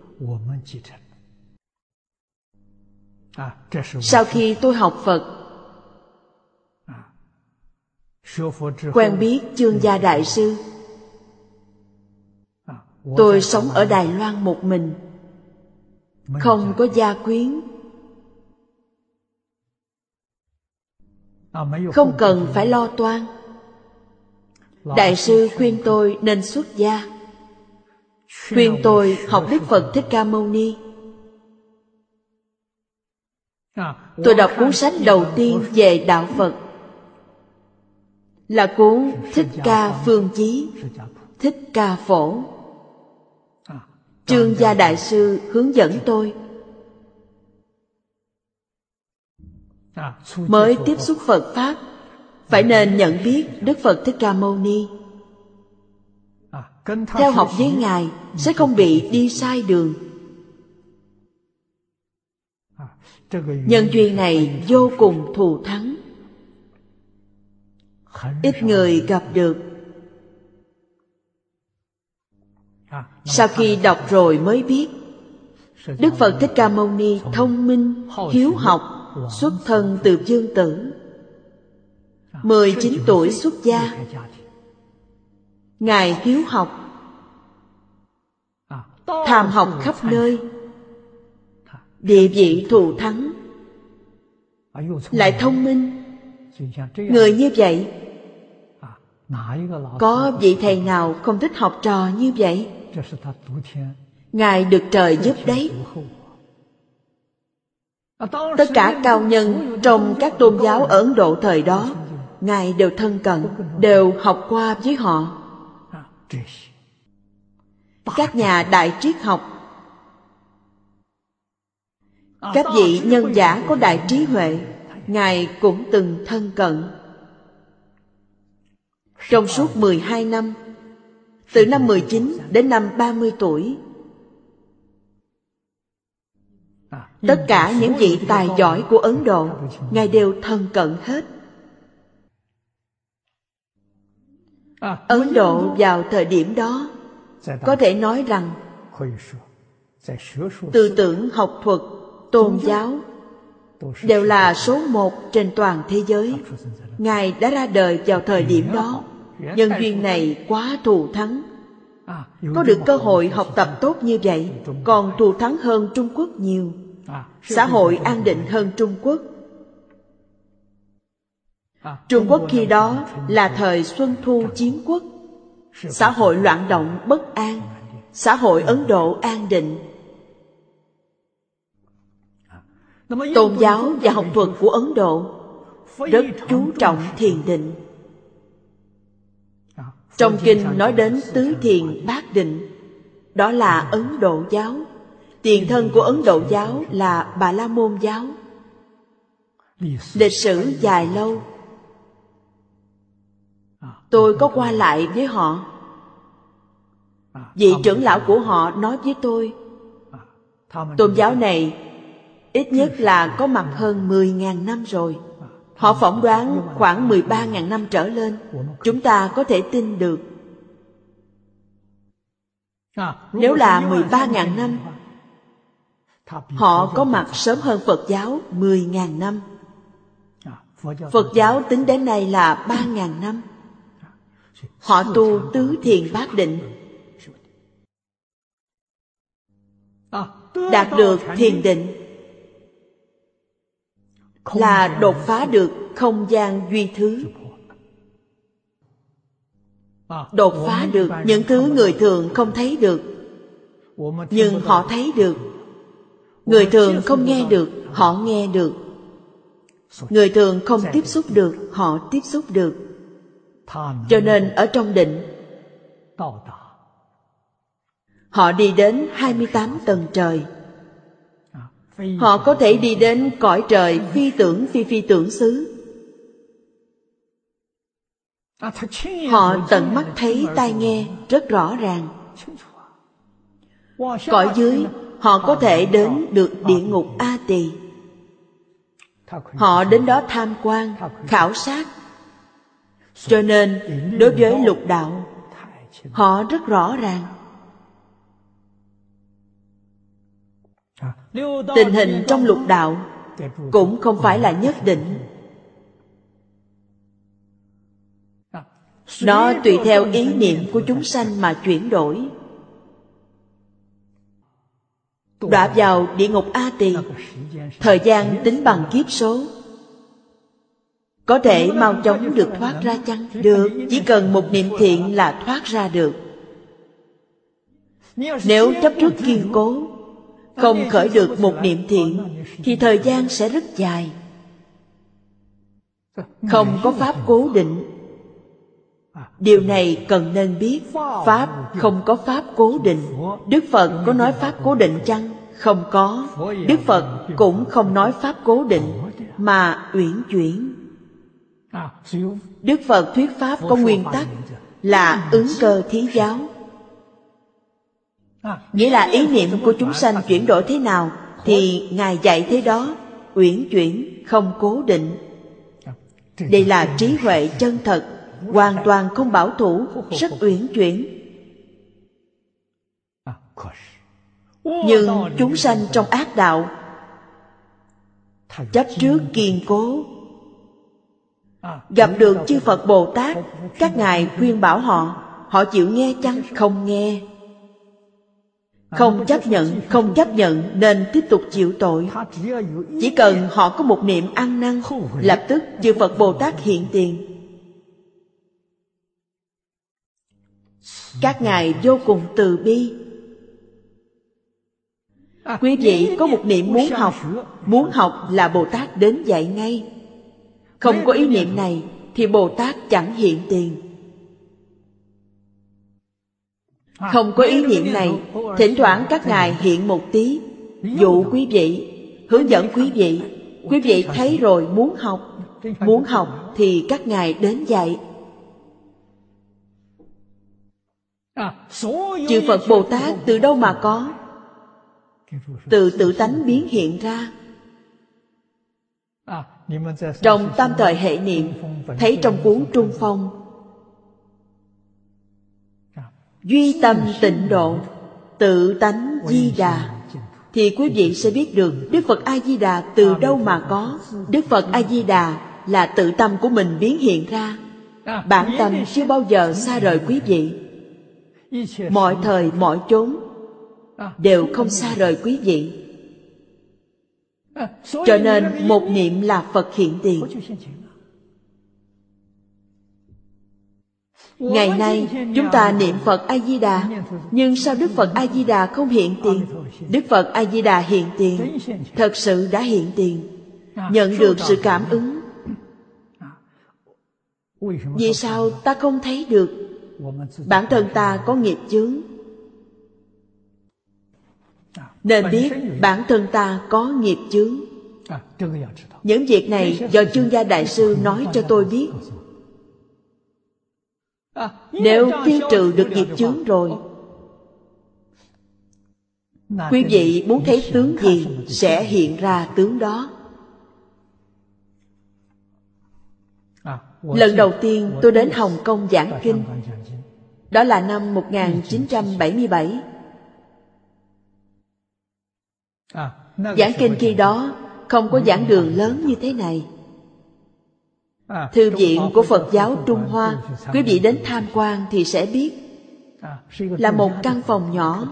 Sau khi tôi học Phật, quen biết Chương Gia Đại Sư, tôi sống ở Đài Loan một mình, không có gia quyến, không cần phải lo toan. Đại sư khuyên tôi nên xuất gia, khuyên tôi học Đức Phật Thích Ca Mâu Ni. Tôi đọc cuốn sách đầu tiên về đạo Phật là cuốn Thích Ca Phương Chí, Thích Ca Phổ. Trương Gia Đại sư hướng dẫn tôi. Mới tiếp xúc Phật Pháp, phải nên nhận biết Đức Phật Thích Ca Mâu Ni. Theo học với Ngài sẽ không bị đi sai đường. Nhân duyên này vô cùng thù thắng, ít người gặp được. Sau khi đọc rồi mới biết, Đức Phật Thích Ca Mâu Ni thông minh, hiếu học, xuất thân từ vương tử. 19 tuổi xuất gia. Ngài hiếu học, tham học khắp nơi, địa vị thù thắng, lại thông minh. Người như vậy, có vị thầy nào không thích học trò như vậy? Ngài được trời giúp đấy. Tất cả cao nhân trong các tôn giáo ở Ấn Độ thời đó, Ngài đều thân cận, đều học qua với họ. Các nhà đại triết học, các vị nhân giả có đại trí huệ, Ngài cũng từng thân cận. Trong suốt 12 năm, từ năm 19 đến năm 30 tuổi, tất cả những vị tài giỏi của Ấn Độ, Ngài đều thân cận hết. Ấn Độ vào thời điểm đó, có thể nói rằng tư tưởng, học thuật, tôn giáo đều là số một trên toàn thế giới. Ngài đã ra đời vào thời điểm đó. Nhân duyên này quá thù thắng. Có được cơ hội học tập tốt như vậy, còn thù thắng hơn Trung Quốc nhiều. Xã hội an định hơn Trung Quốc. Trung Quốc khi đó là thời Xuân Thu Chiến Quốc, xã hội loạn động bất an. Xã hội Ấn Độ an định. Tôn giáo và học thuật của Ấn Độ rất chú trọng thiền định. Trong kinh nói đến tứ thiền bát định, đó là Ấn Độ giáo. Tiền thân của Ấn Độ giáo là Bà La Môn giáo. Lịch sử dài lâu. Tôi có qua lại với họ. Vị trưởng lão của họ nói với tôi, tôn giáo này ít nhất là có mặt hơn 10.000 năm rồi. Họ phỏng đoán khoảng 13.000 năm trở lên. Chúng ta có thể tin được. Nếu là 13.000 năm, họ có mặt sớm hơn Phật giáo 10.000 năm. Phật giáo tính đến nay là 3.000 năm. Họ tu tứ thiền bát định, đạt được thiền định là đột phá được không gian duy thứ, đột phá được những thứ người thường không thấy được, nhưng họ thấy được. Người thường không nghe được, họ nghe được. Người thường không tiếp xúc được, họ tiếp xúc được. Cho nên ở trong định, họ đi đến 28 tầng trời. Họ có thể đi đến cõi trời phi tưởng phi phi tưởng xứ. Họ tận mắt thấy, tai nghe rất rõ ràng. Cõi dưới, họ có thể đến được địa ngục A Tỳ. Họ đến đó tham quan, khảo sát. Cho nên đối với lục đạo, họ rất rõ ràng. Tình hình trong lục đạo cũng không phải là nhất định. Nó tùy theo ý niệm của chúng sanh mà chuyển đổi. Đọa vào địa ngục A Tỳ, thời gian tính bằng kiếp số. Có thể mau chóng được thoát ra chăng? Được, chỉ cần một niệm thiện là thoát ra được. Nếu chấp trước kiên cố, không khởi được một niệm thiện, thì thời gian sẽ rất dài. Không có pháp cố định. Điều này cần nên biết. Pháp không có pháp cố định. Đức Phật có nói pháp cố định chăng? Không có. Đức Phật cũng không nói pháp cố định, mà uyển chuyển. Đức Phật thuyết pháp có nguyên tắc là ứng cơ thí giáo. Nghĩa là ý niệm của chúng sanh chuyển đổi thế nào thì Ngài dạy thế đó, uyển chuyển, không cố định. Đây là trí huệ chân thật, hoàn toàn không bảo thủ, rất uyển chuyển. Nhưng chúng sanh trong ác đạo chấp trước kiên cố. Gặp được chư Phật Bồ Tát, các ngài khuyên bảo họ, họ chịu nghe chăng? Không nghe. Không chấp nhận nên tiếp tục chịu tội. Chỉ cần họ có một niệm ăn năn, lập tức chư Phật Bồ Tát hiện tiền. Các ngài vô cùng từ bi. Quý vị có một niệm muốn học là Bồ Tát đến dạy ngay. Không có ý niệm này thì Bồ Tát chẳng hiện tiền. Không có ý niệm này, thỉnh thoảng các ngài hiện một tí, dụ quý vị, hướng dẫn quý vị thấy rồi muốn học thì các ngài đến dạy. Chư Phật Bồ Tát từ đâu mà có? Từ tự tánh biến hiện ra. Trong Tam Thời Hệ Niệm, thấy trong cuốn Trung Phong, duy tâm tịnh độ, tự tánh di đà, thì quý vị sẽ biết được Đức Phật A-di-đà từ đâu mà có. Đức Phật A-di-đà là tự tâm của mình biến hiện ra. Bản tâm chưa bao giờ xa rời quý vị. Mọi thời mọi chốn đều không xa rời quý vị. Cho nên một niệm là Phật hiện tiền. Ngày nay chúng ta niệm Phật A-di-đà, nhưng sao Đức Phật A-di-đà không hiện tiền? Đức Phật A-di-đà hiện tiền, thật sự đã hiện tiền, nhận được sự cảm ứng. Vì sao ta không thấy được? Bản thân ta có nghiệp chướng. Nên biết bản thân ta có nghiệp chướng. Những việc này do Chương Gia Đại Sư nói cho tôi biết. Nếu tiêu trừ được nghiệp chướng rồi, quý vị muốn thấy tướng gì sẽ hiện ra tướng đó. Lần đầu tiên tôi đến Hồng Kông giảng kinh, đó là năm 1977. Giảng kinh khi đó không có giảng đường lớn như thế này. Thư viện của Phật giáo Trung Hoa, quý vị đến tham quan thì sẽ biết, là một căn phòng nhỏ,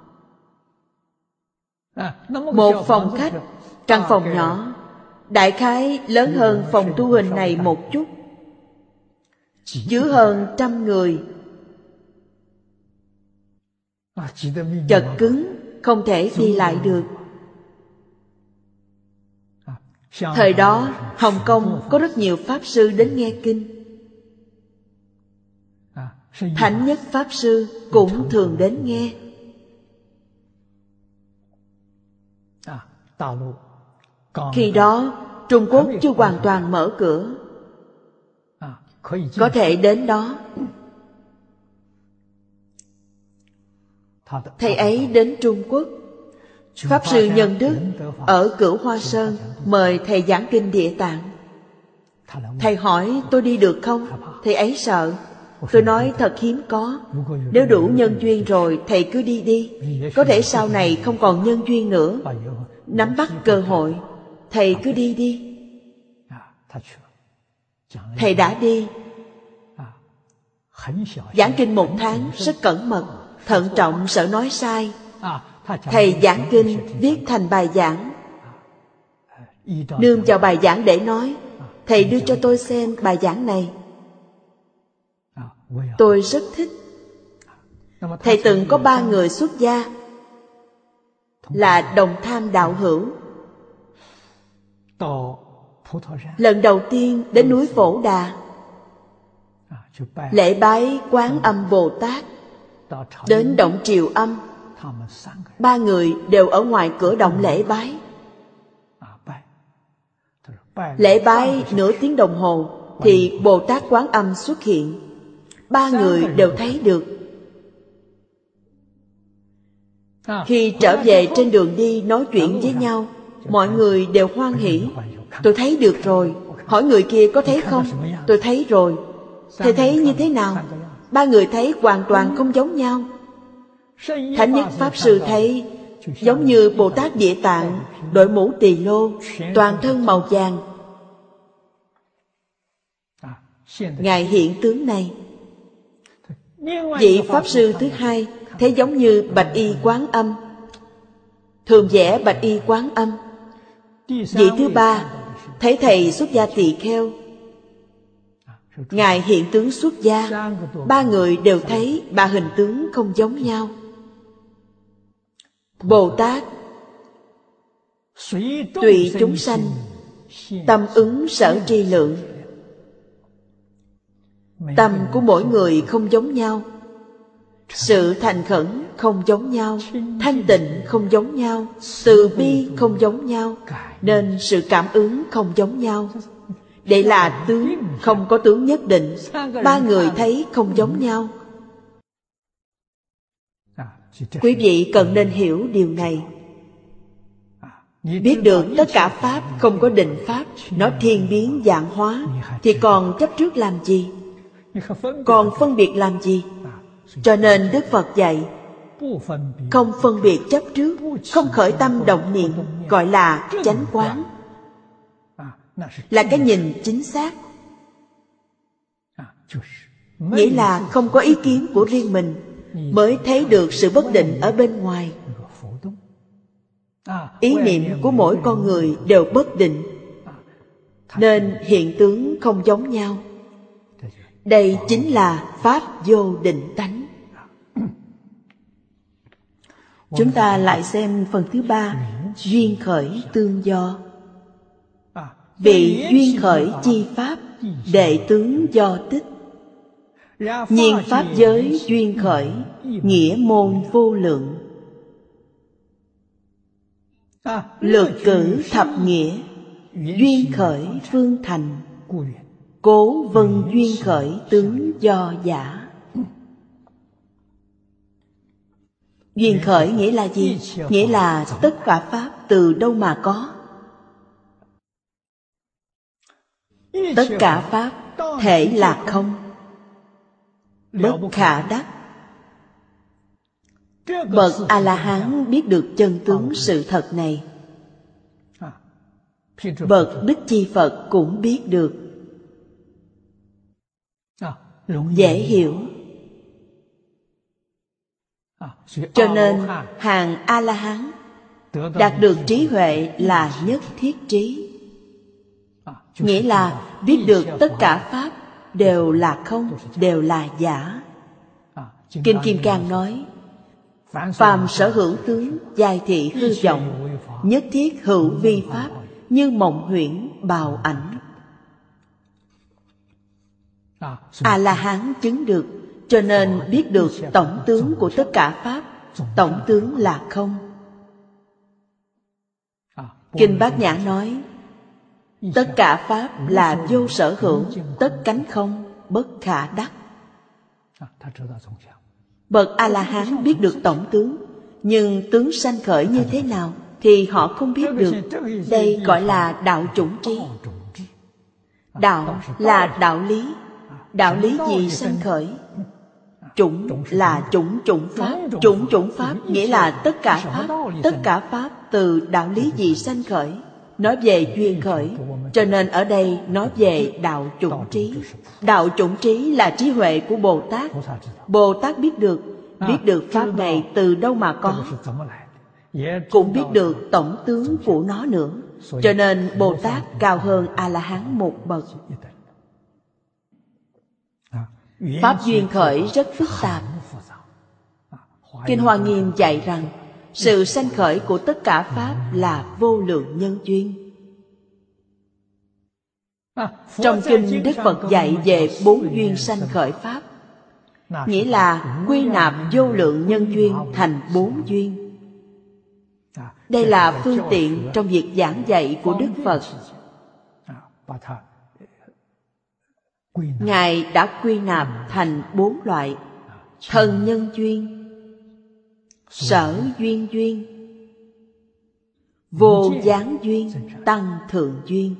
một phòng khách. Căn phòng nhỏ đại khái lớn hơn phòng tu hình này một chút, chứa hơn 100 người, chật cứng, không thể đi lại được. Thời đó Hồng Kông có rất nhiều Pháp Sư đến nghe kinh. Thánh Nhất Pháp Sư cũng thường đến nghe. Khi đó Trung Quốc chưa hoàn toàn mở cửa, có thể đến đó. Thầy ấy đến Trung Quốc. Pháp Sư Nhân Đức ở Cửu Hoa Sơn mời thầy giảng kinh Địa Tạng. Thầy hỏi tôi đi được không? Thầy ấy sợ. Tôi nói thật hiếm có. Nếu đủ nhân duyên rồi thầy cứ đi đi. Có thể sau này không còn nhân duyên nữa. Nắm bắt cơ hội, thầy cứ đi đi. Thầy đã đi. Giảng kinh 1 tháng rất cẩn mật, thận trọng sợ nói sai. Thầy giảng kinh viết thành bài giảng, nương vào bài giảng để nói. Thầy đưa cho tôi xem bài giảng này. Tôi rất thích. Thầy từng có 3 người xuất gia là đồng tham đạo hữu. Lần đầu tiên đến núi Phổ Đà, lễ bái Quán Âm Bồ Tát. Đến động Triều Âm, 3 người đều ở ngoài cửa động lễ bái. Lễ bái nửa tiếng đồng hồ thì Bồ Tát Quán Âm xuất hiện. 3 người đều thấy được. Khi trở về trên đường đi nói chuyện với nhau, mọi người đều hoan hỉ. Tôi thấy được rồi. Hỏi người kia có thấy không? Tôi thấy rồi. Thầy thấy như thế nào? 3 người thấy hoàn toàn không giống nhau. Thánh Nhất Pháp Sư thấy giống như Bồ Tát Địa Tạng đội mũ tỳ lô, toàn thân màu vàng. Ngài hiện tướng này. Vị Pháp Sư thứ hai thấy giống như Bạch Y Quán Âm, thường vẽ Bạch Y Quán Âm. Vị thứ ba thấy thầy xuất gia tỳ kheo. Ngài hiện tướng xuất gia. 3 người đều thấy 3 hình tướng không giống nhau. Bồ Tát tùy chúng sanh, tâm ứng sở tri lượng. Tâm của mỗi người không giống nhau, sự thành khẩn không giống nhau, thanh tịnh không giống nhau, từ bi không giống nhau, nên sự cảm ứng không giống nhau. Đây là tướng, không có tướng nhất định. 3 người thấy không giống nhau. Quý vị cần nên hiểu điều này. Biết được tất cả Pháp không có định Pháp, nó thiên biến vạn hóa, thì còn chấp trước làm gì? Còn phân biệt làm gì? Cho nên Đức Phật dạy, không phân biệt chấp trước, không khởi tâm động niệm, gọi là chánh quán, là cái nhìn chính xác. Nghĩa là không có ý kiến của riêng mình, mới thấy được sự bất định ở bên ngoài. Ý niệm của mỗi con người đều bất định, nên hiện tướng không giống nhau. Đây chính là Pháp vô định tánh. Chúng ta lại xem phần thứ 3, duyên khởi tương do. Bị duyên khởi chi Pháp, đệ tướng do tích. Nhiên Pháp giới duyên khởi, nghĩa môn vô lượng. Lược cử thập nghĩa, duyên khởi phương thành. Cố vân duyên khởi tướng do giả. Duyên khởi nghĩa là gì? Nghĩa là tất cả Pháp từ đâu mà có. Tất cả Pháp thể là không, bất khả đắc. Bậc A-la-hán biết được chân tướng sự thật này. Bậc Bích Chi Phật cũng biết được. Dễ hiểu. Cho nên hàng A-la-hán đạt được trí huệ là nhất thiết trí. Nghĩa là biết được tất cả Pháp đều là không, đều là giả. Kinh Kim Cang nói, phàm sở hữu tướng, giai thị hư vọng, nhất thiết hữu vi Pháp, như mộng huyễn bào ảnh. A-la-hán chứng được, cho nên biết được tổng tướng của tất cả Pháp. Tổng tướng là không. Kinh Bát Nhã nói, tất cả Pháp là vô sở hữu, tất cánh không, bất khả đắc. Bậc A-la-hán biết được tổng tướng, nhưng tướng sanh khởi như thế nào thì họ không biết được. Đây gọi là đạo chủng trí. Đạo là đạo lý. Đạo lý gì sanh khởi? Chủng là chủng Pháp. Chủng Pháp nghĩa là tất cả Pháp. Tất cả Pháp từ đạo lý gì sanh khởi? Nói về duyên khởi, cho nên ở đây nói về đạo chủng trí. Đạo chủng trí là trí huệ của Bồ Tát. Bồ Tát biết được Pháp này từ đâu mà có, cũng biết được tổng tướng của nó nữa. Cho nên Bồ Tát cao hơn A-la-hán một bậc. Pháp duyên khởi rất phức tạp. Kinh Hoa Nghiêm dạy rằng sự sanh khởi của tất cả Pháp là vô lượng nhân duyên. Trong kinh Đức Phật dạy về 4 duyên sanh khởi Pháp, nghĩa là quy nạp vô lượng nhân duyên thành 4 duyên. Đây là phương tiện trong việc giảng dạy của Đức Phật. Ngài đã quy nạp thành 4 loại: thân nhân duyên, sở duyên duyên, vô gián duyên, tăng thượng duyên.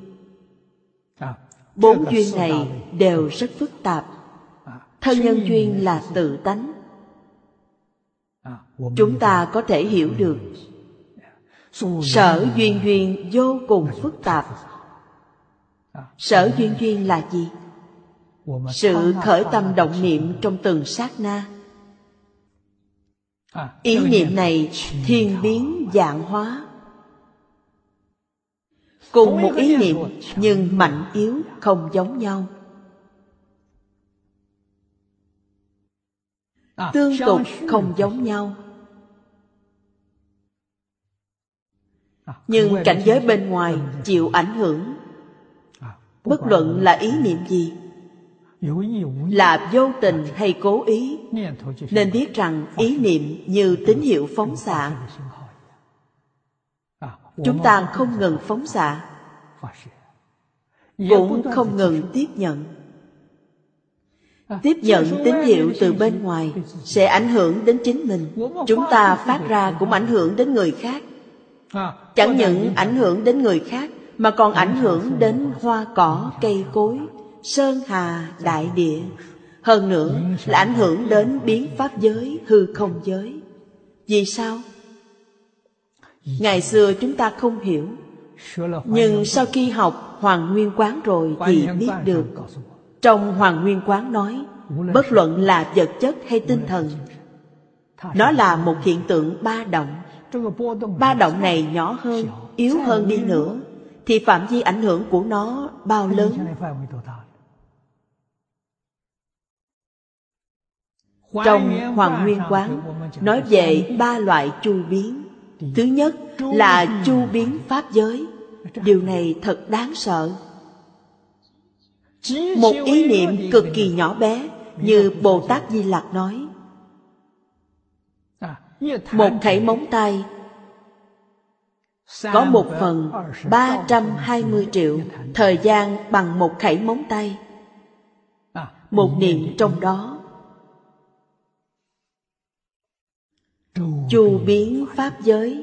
4 duyên này đều rất phức tạp. Thân nhân duyên là tự tánh, chúng ta có thể hiểu được. Sở duyên duyên vô cùng phức tạp. Sở duyên duyên là gì? Sự khởi tâm động niệm trong từng sát na. Ý niệm này thiên biến vạn hóa. Cùng một ý niệm nhưng mạnh yếu không giống nhau. Tương tục không giống nhau. Nhưng cảnh giới bên ngoài chịu ảnh hưởng. Bất luận là ý niệm gì, là vô tình hay cố ý, nên biết rằng ý niệm như tín hiệu phóng xạ. Chúng ta không ngừng phóng xạ, cũng không ngừng tiếp nhận. Tiếp nhận tín hiệu từ bên ngoài sẽ ảnh hưởng đến chính mình. Chúng ta phát ra cũng ảnh hưởng đến người khác. Chẳng những ảnh hưởng đến người khác, mà còn ảnh hưởng đến hoa cỏ, cây cối, sơn hà, đại địa. Hơn nữa là ảnh hưởng đến biến pháp giới, hư không giới. Vì sao? Ngày xưa chúng ta không hiểu, nhưng sau khi học Hoàn Nguyên Quán rồi thì biết được. Trong Hoàn Nguyên Quán nói, bất luận là vật chất hay tinh thần, nó là một hiện tượng ba động. Ba động này nhỏ hơn, yếu hơn đi nữa, thì phạm vi ảnh hưởng của nó bao lớn? Trong Hoàn Nguyên Quán nói về 3 loại chu biến. Thứ nhất là chu biến pháp giới. Điều này thật đáng sợ. Một ý niệm cực kỳ nhỏ bé, như Bồ Tát Di Lặc nói, một khẩy móng tay có 1/320 triệu thời gian bằng một khẩy móng tay. Một niệm trong đó chu biến pháp giới.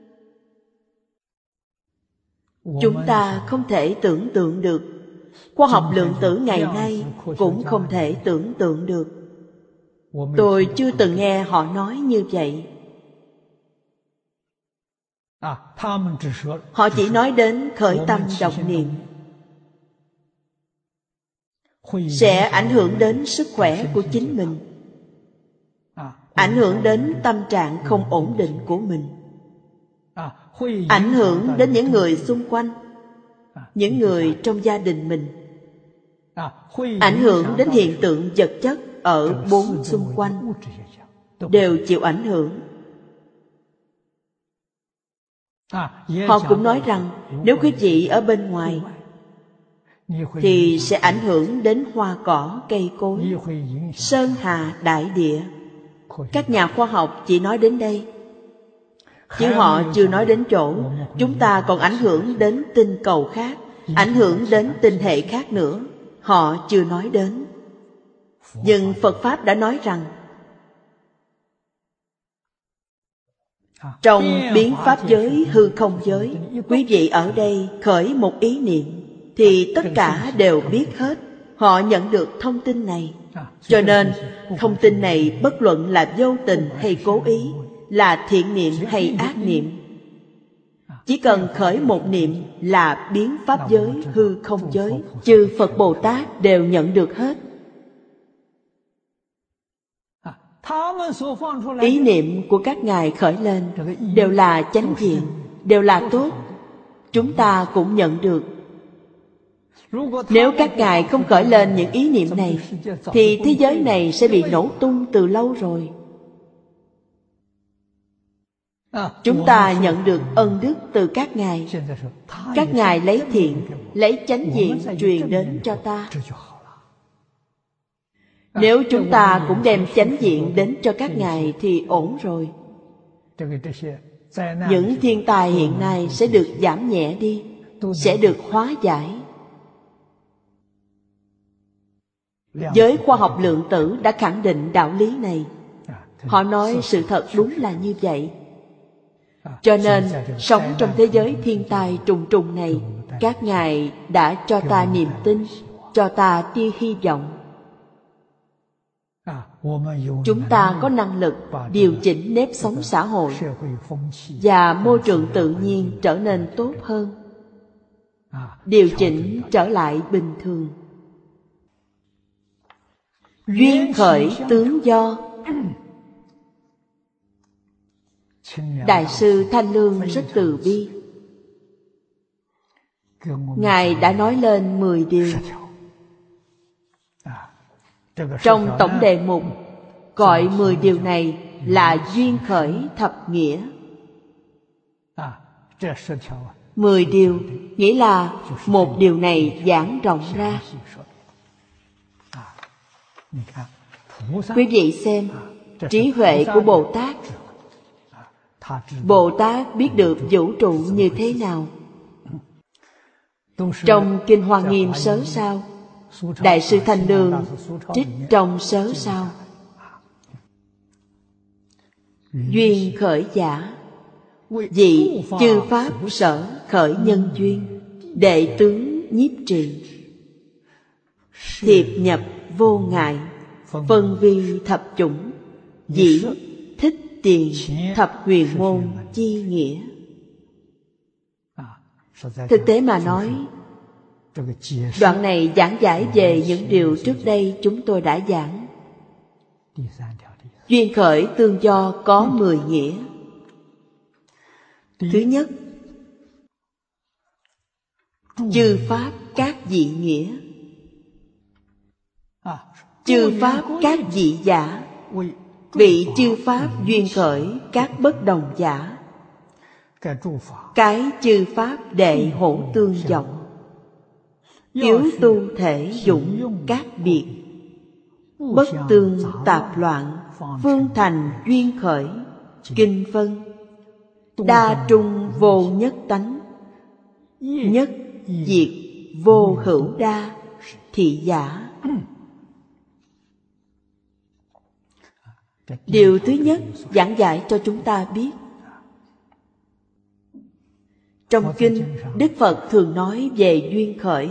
Chúng ta không thể tưởng tượng được. Khoa học lượng tử ngày nay cũng không thể tưởng tượng được. Tôi chưa từng nghe họ nói như vậy. Họ chỉ nói đến khởi tâm động niệm sẽ ảnh hưởng đến sức khỏe của chính mình, ảnh hưởng đến tâm trạng không ổn định của mình, ảnh hưởng đến những người xung quanh, những người trong gia đình mình, ảnh hưởng đến hiện tượng vật chất ở 4 xung quanh, đều chịu ảnh hưởng. Họ cũng nói rằng nếu quý vị ở bên ngoài thì sẽ ảnh hưởng đến hoa cỏ, cây cối, sơn hà, đại địa. Các nhà khoa học chỉ nói đến đây, chứ họ chưa nói đến chỗ chúng ta còn ảnh hưởng đến tinh cầu khác, ảnh hưởng đến tinh hệ khác nữa. Họ chưa nói đến. Nhưng Phật Pháp đã nói rằng trong biến pháp giới, hư không giới, quý vị ở đây khởi một ý niệm thì tất cả đều biết hết. Họ nhận được thông tin này. Cho nên thông tin này bất luận là vô tình hay cố ý, là thiện niệm hay ác niệm, chỉ cần khởi một niệm là biến pháp giới, hư không giới, chư Phật Bồ Tát đều nhận được hết. Ý niệm của các ngài khởi lên đều là chánh thiện, đều là tốt. chúng ta cũng nhận được. Nếu các ngài không khởi lên những ý niệm này, thì thế giới này sẽ bị nổ tung từ lâu rồi. Chúng ta nhận được ân đức từ các ngài. Các ngài lấy thiện, lấy chánh diện truyền đến cho ta. Nếu chúng ta cũng đem chánh diện đến cho các ngài thì ổn rồi. Những thiên tai hiện nay sẽ được giảm nhẹ đi, sẽ được hóa giải. Giới khoa học lượng tử đã khẳng định đạo lý này. Họ nói sự thật đúng là như vậy. Cho nên, sống trong thế giới thiên tai trùng trùng này, các ngài đã cho ta niềm tin, cho ta tia hy vọng. Chúng ta có năng lực điều chỉnh nếp sống xã hội và môi trường tự nhiên trở nên tốt hơn, điều chỉnh trở lại bình thường. Duyên khởi tướng do. Đại sư Thanh Lương rất từ bi. Ngài đã nói lên 10 điều. Trong tổng đề mục gọi 10 điều này là duyên khởi thập nghĩa. 10 điều nghĩa là một điều này giảng rộng ra. Quý vị xem trí huệ của Bồ Tát. Bồ Tát biết được vũ trụ như thế nào. Trong Kinh Hoa Nghiêm Sớ Sao, Đại sư Thanh Lương trích trong Sớ Sao. Duyên khởi giả, vị chư pháp sở khởi nhân duyên, đệ tướng nhiếp trì, thiệp nhập vô ngại, phân vi thập chủng, dĩ thích tiền thập huyền môn chi nghĩa. Thực tế mà nói, đoạn này giảng giải về những điều trước đây chúng tôi đã giảng. Duyên khởi tương do có 10 nghĩa. Thứ nhất, chư pháp các dị nghĩa. Chư pháp các dị giả, vị chư pháp duyên khởi các bất đồng giả. Cái chư pháp đệ hỗ tương vọng, yếu tu thể dụng các biệt, bất tương tạp loạn, phương thành duyên khởi, kinh phân, đa trung vô nhất tánh, nhất diệt vô hữu đa, thị giả. Điều thứ nhất giảng giải cho chúng ta biết. Trong kinh, Đức Phật thường nói về duyên khởi.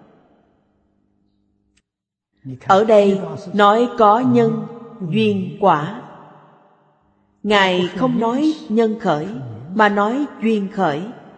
Ở đây nói có nhân, duyên, quả. Ngài không nói nhân khởi, mà nói duyên khởi.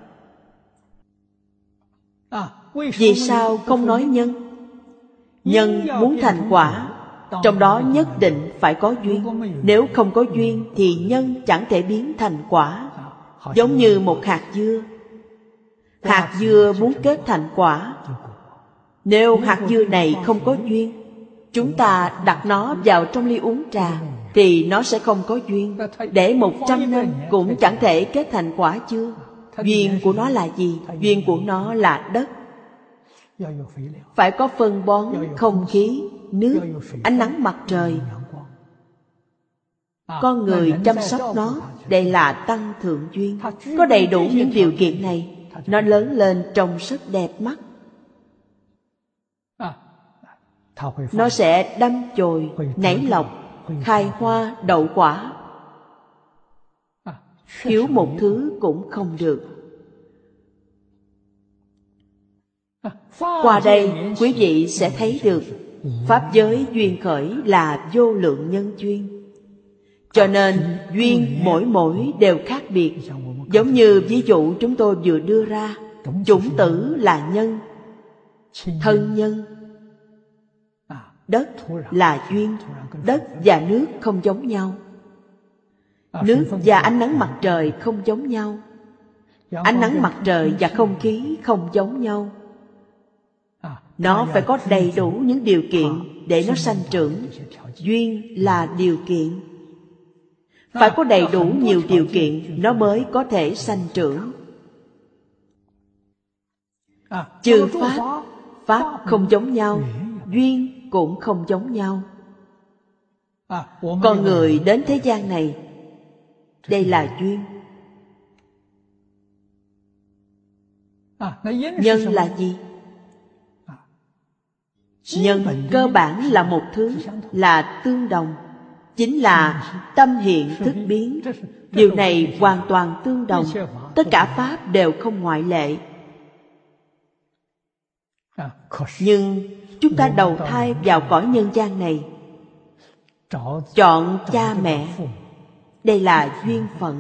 Vì sao không nói nhân? Nhân muốn thành quả, trong đó nhất định phải có duyên. Nếu không có duyên thì nhân chẳng thể biến thành quả. Giống như một hạt dưa. Hạt dưa muốn kết thành quả. Nếu hạt dưa này không có duyên, chúng ta đặt nó vào trong ly uống trà thì nó sẽ không có duyên. Để 100 năm cũng chẳng thể kết thành quả chưa. Duyên của nó là gì? Duyên của nó là đất. Phải có phân bón, không khí, nước, ánh nắng mặt trời. Con người chăm sóc nó, đây là tăng thượng duyên. Có đầy đủ những điều kiện này, nó lớn lên trông rất đẹp mắt. Nó sẽ đâm chồi, nảy lọc, khai hoa, đậu quả. Thiếu một thứ cũng không được. Qua đây, quý vị sẽ thấy được pháp giới duyên khởi là vô lượng nhân duyên. Cho nên, duyên mỗi đều khác biệt. Giống như ví dụ chúng tôi vừa đưa ra, chủng tử là nhân, thân nhân. Đất là duyên, đất và nước không giống nhau. Nước và ánh nắng mặt trời không giống nhau. Ánh nắng mặt trời và không khí không giống nhau. Nó phải có đầy đủ những điều kiện để nó sanh trưởng. Duyên là điều kiện. Phải có đầy đủ nhiều điều kiện nó mới có thể sanh trưởng. Chư Pháp, Pháp không giống nhau, duyên cũng không giống nhau. Con người đến thế gian này, đây là duyên. Nhân là gì? Nhân cơ bản là một thứ, là tương đồng. Chính là tâm hiện thức biến. Điều này hoàn toàn tương đồng. Tất cả Pháp đều không ngoại lệ. Nhưng chúng ta đầu thai vào cõi nhân gian này, chọn cha mẹ, đây là duyên phận.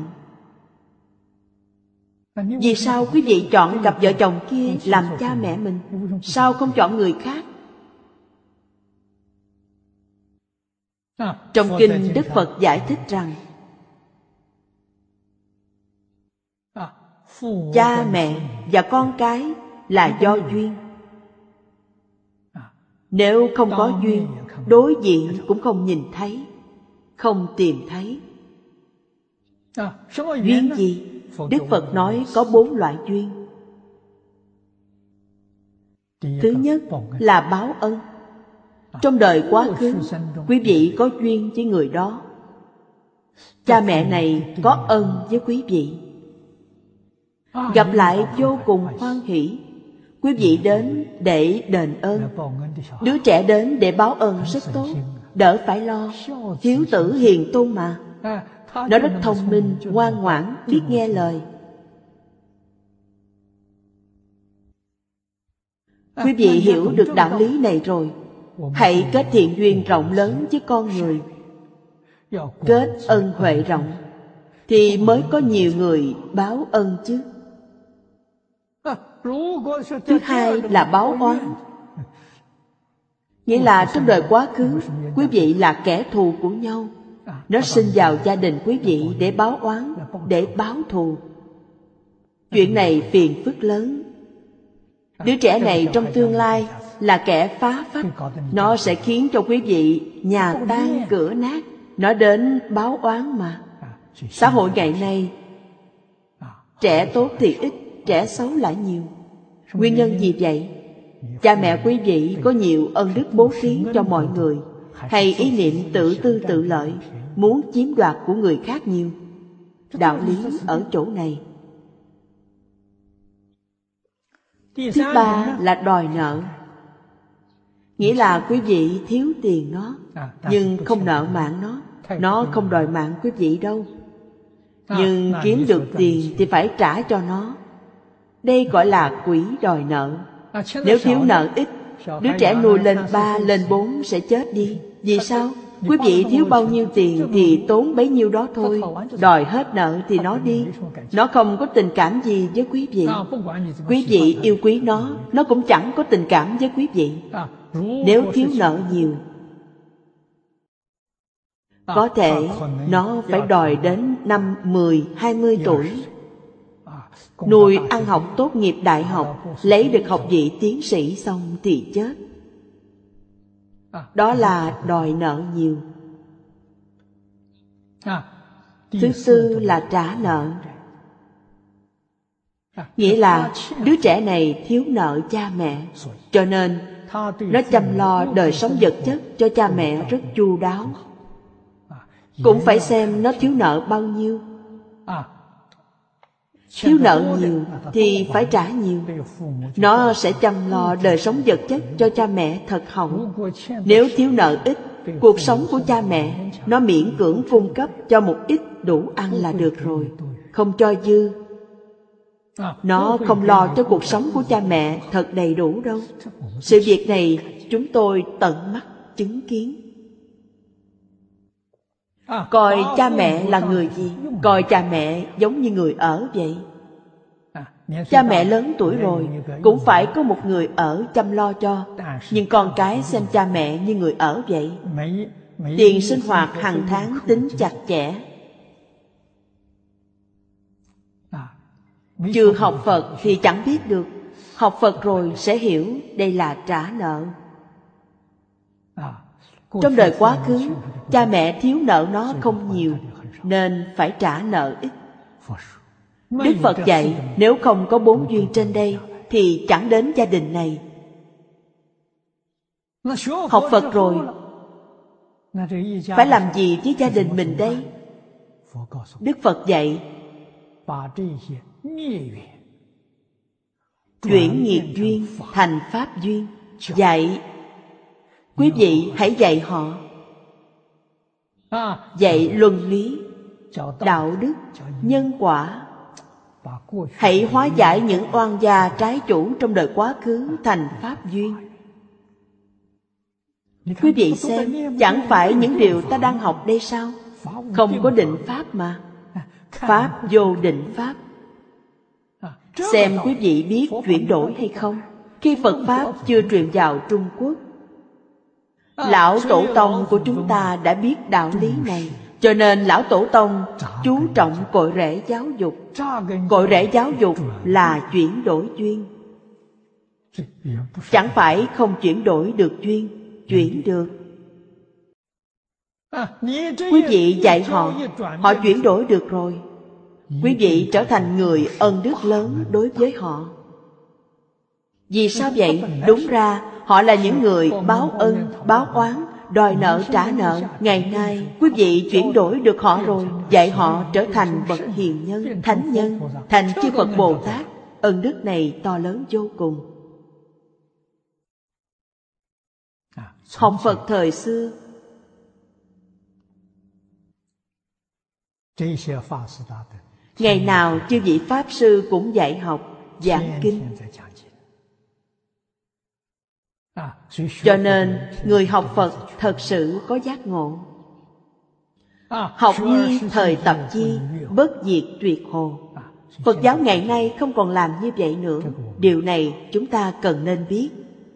Vì sao quý vị chọn cặp vợ chồng kia làm cha mẹ mình? Sao không chọn người khác? Trong kinh Đức Phật giải thích rằng cha mẹ và con cái là do duyên. Nếu không có duyên, đối diện cũng không nhìn thấy, không tìm thấy. Duyên gì? Đức Phật nói có 4 loại duyên. Thứ nhất là báo ân. Trong đời quá khứ, quý vị có duyên với người đó. Cha mẹ này có ân với quý vị. Gặp lại vô cùng hoan hỷ. Quý vị đến để đền ơn. Đứa trẻ đến để báo ơn rất tốt, đỡ phải lo. Hiếu tử hiền tôn mà. Nó rất thông minh, ngoan ngoãn, biết nghe lời. Quý vị hiểu được đạo lý này rồi, hãy kết thiện duyên rộng lớn với con người. Kết ân huệ rộng thì mới có nhiều người báo ân chứ. Thứ hai là báo oán. Nghĩa là trong đời quá khứ, quý vị là kẻ thù của nhau. Nó sinh vào gia đình quý vị để báo oán, để báo thù. Chuyện này phiền phức lớn. Đứa trẻ này trong tương lai là kẻ phá phách. Nó sẽ khiến cho quý vị nhà tan cửa nát. Nó đến báo oán mà. Xã hội ngày nay, trẻ tốt thì ít, trẻ xấu lại nhiều. Nguyên nhân gì vậy? Cha mẹ quý vị có nhiều ân đức bố thí cho mọi người, hay ý niệm tự tư tự lợi, muốn chiếm đoạt của người khác nhiều. Đạo lý ở chỗ này. Thứ ba là đòi nợ. Nghĩa là quý vị thiếu tiền nó, nhưng không nợ mạng nó. Nó không đòi mạng quý vị đâu. Nhưng kiếm được tiền thì phải trả cho nó. Đây gọi là quỷ đòi nợ. Nếu thiếu nợ ít, đứa trẻ nuôi lên 3, lên 4 sẽ chết đi. Vì sao? Quý vị thiếu bao nhiêu tiền thì tốn bấy nhiêu đó thôi. Đòi hết nợ thì nó đi. Nó không có tình cảm gì với quý vị. Quý vị yêu quý nó cũng chẳng có tình cảm với quý vị. Nếu thiếu nợ nhiều, có thể nó phải đòi đến năm 10, 20 tuổi. Nuôi ăn học tốt nghiệp đại học, lấy được học vị tiến sĩ xong thì chết. Đó là đòi nợ nhiều. Thứ tư là trả nợ. Nghĩa là đứa trẻ này thiếu nợ cha mẹ, cho nên nó chăm lo đời sống vật chất cho cha mẹ rất chu đáo. Cũng phải xem nó thiếu nợ bao nhiêu. Thiếu nợ nhiều thì phải trả nhiều. Nó sẽ chăm lo đời sống vật chất cho cha mẹ thật hỏng. Nếu thiếu nợ ít, cuộc sống của cha mẹ nó miễn cưỡng cung cấp cho một ít đủ ăn là được rồi, không cho dư. Nó không lo cho cuộc sống của cha mẹ thật đầy đủ đâu. Sự việc này chúng tôi tận mắt chứng kiến. Coi cha mẹ là người gì? Coi cha mẹ giống như người ở vậy. Cha mẹ lớn tuổi rồi cũng phải có một người ở chăm lo cho. Nhưng con cái xem cha mẹ như người ở vậy. Tiền sinh hoạt hàng tháng tính chặt chẽ. Chưa học Phật thì chẳng biết được. Học Phật rồi sẽ hiểu đây là trả nợ. Trong đời quá khứ, cha mẹ thiếu nợ nó không nhiều, nên phải trả nợ ít. Đức Phật dạy nếu không có 4 duyên trên đây thì chẳng đến gia đình này. Học Phật rồi phải làm gì với gia đình mình đây? Đức Phật dạy chuyển nghiệp duyên thành pháp duyên. Dạy quý vị hãy dạy họ, dạy luân lý, đạo đức, nhân quả. Hãy hóa giải những oan gia trái chủ trong đời quá khứ thành pháp duyên. Quý vị xem, chẳng phải những điều ta đang học đây sao? Không có định pháp mà. Pháp vô định pháp. Xem quý vị biết chuyển đổi hay không. Khi Phật Pháp chưa truyền vào Trung Quốc, Lão Tổ Tông của chúng ta đã biết đạo lý này. Cho nên Lão Tổ Tông chú trọng cội rễ giáo dục. Cội rễ giáo dục là chuyển đổi duyên. Chẳng phải không chuyển đổi được duyên, chuyển được. Quý vị dạy họ, họ chuyển đổi được rồi. Quý vị trở thành người ân đức lớn đối với họ. Vì sao vậy? Đúng ra họ là những người báo ân, báo oán, đòi nợ trả nợ. Ngày nay quý vị chuyển đổi được họ rồi, dạy họ trở thành bậc hiền nhân, thánh nhân, thành chư Phật Bồ Tát. Ân đức này to lớn vô cùng. Học Phật thời xưa, ngày nào chư vị Pháp Sư cũng dạy học, giảng kinh. Cho nên người học Phật thật sự có giác ngộ. Học nhi thời tập chi, bất diệt tuyệt hồ. Phật giáo ngày nay không còn làm như vậy nữa. Điều này chúng ta cần nên biết.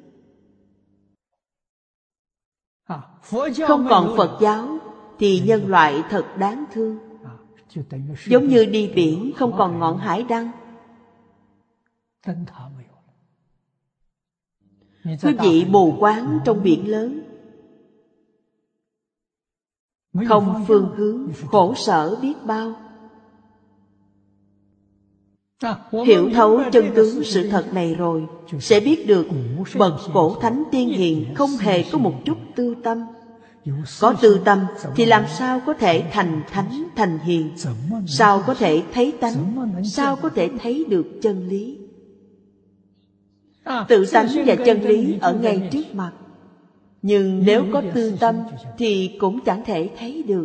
Không còn Phật giáo thì nhân loại thật đáng thương. Giống như đi biển không còn ngọn hải đăng. Quý vị mù quáng trong biển lớn, không phương hướng, khổ sở biết bao. Hiểu thấu chân tướng sự thật này rồi, sẽ biết được bậc cổ thánh tiên hiền không hề có một chút tư tâm. Có tư tâm thì làm sao có thể thành thánh thành hiền? Sao có thể thấy tánh? Sao có thể thấy được chân lý? Tự tánh và chân lý ở ngay trước mặt, nhưng nếu có tư tâm thì cũng chẳng thể thấy được.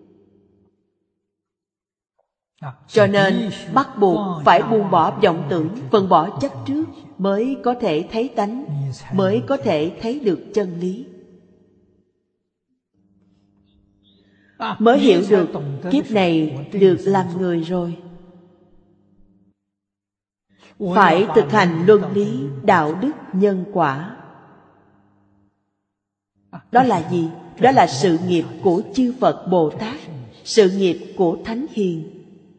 Cho nên bắt buộc phải buông bỏ vọng tưởng, phần bỏ chấp trước, mới có thể thấy tánh, mới có thể thấy được chân lý, mới hiểu được kiếp này được làm người rồi. Phải thực hành luân lý, đạo đức, nhân quả. Đó là gì? Đó là sự nghiệp của chư Phật Bồ Tát, sự nghiệp của Thánh Hiền.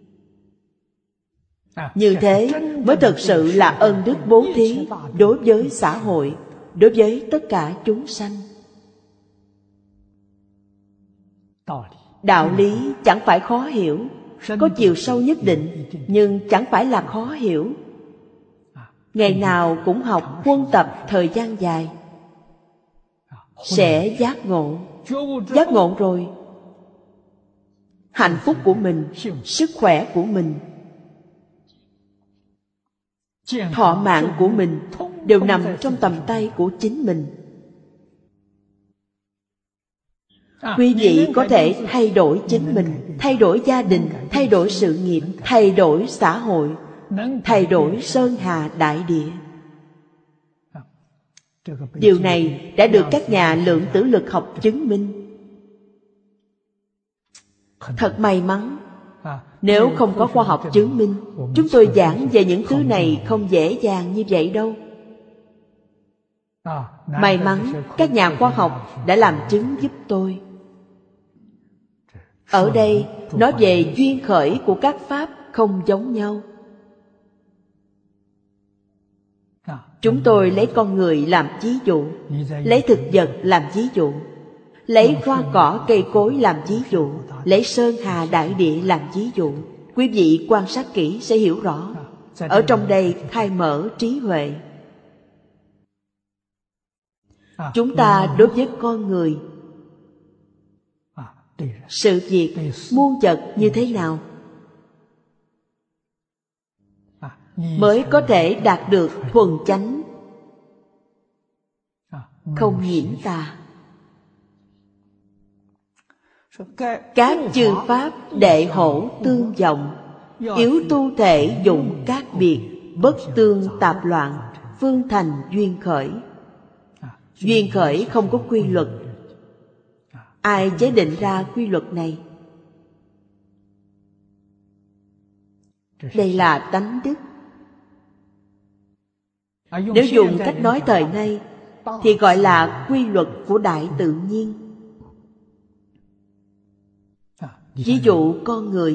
Như thế mới thực sự là ân đức bố thí đối với xã hội, đối với tất cả chúng sanh. Đạo lý chẳng phải khó hiểu, có chiều sâu nhất định, nhưng chẳng phải là khó hiểu. Ngày nào cũng học huân tập thời gian dài, sẽ giác ngộ. Giác ngộ rồi, hạnh phúc của mình, sức khỏe của mình, thọ mạng của mình đều nằm trong tầm tay của chính mình. Quý vị có thể thay đổi chính mình, thay đổi gia đình, thay đổi sự nghiệp, thay đổi xã hội, thay đổi sơn hà đại địa. Điều này đã được các nhà lượng tử lực học chứng minh. Thật may mắn. Nếu không có khoa học chứng minh, chúng tôi giảng về những thứ này không dễ dàng như vậy đâu. May mắn các nhà khoa học đã làm chứng giúp tôi. Ở đây nói về duyên khởi của các pháp không giống nhau. Chúng tôi lấy con người làm ví dụ, lấy thực vật làm ví dụ, lấy hoa cỏ cây cối làm ví dụ, lấy sơn hà đại địa làm ví dụ. Quý vị quan sát kỹ sẽ hiểu rõ. Ở trong đây khai mở trí huệ. Chúng ta đối với con người, sự việc, muôn vật như thế nào mới có thể đạt được thuần chánh, không nhiễm tà. Các chư pháp đệ hổ tương vọng, yếu tu thể dụng các biệt, bất tương tạp loạn, phương thành duyên khởi. Duyên khởi không có quy luật. Ai chế định ra quy luật này? Đây là tánh đức. Nếu dùng cách nói thời nay thì gọi là quy luật của đại tự nhiên. Ví dụ con người.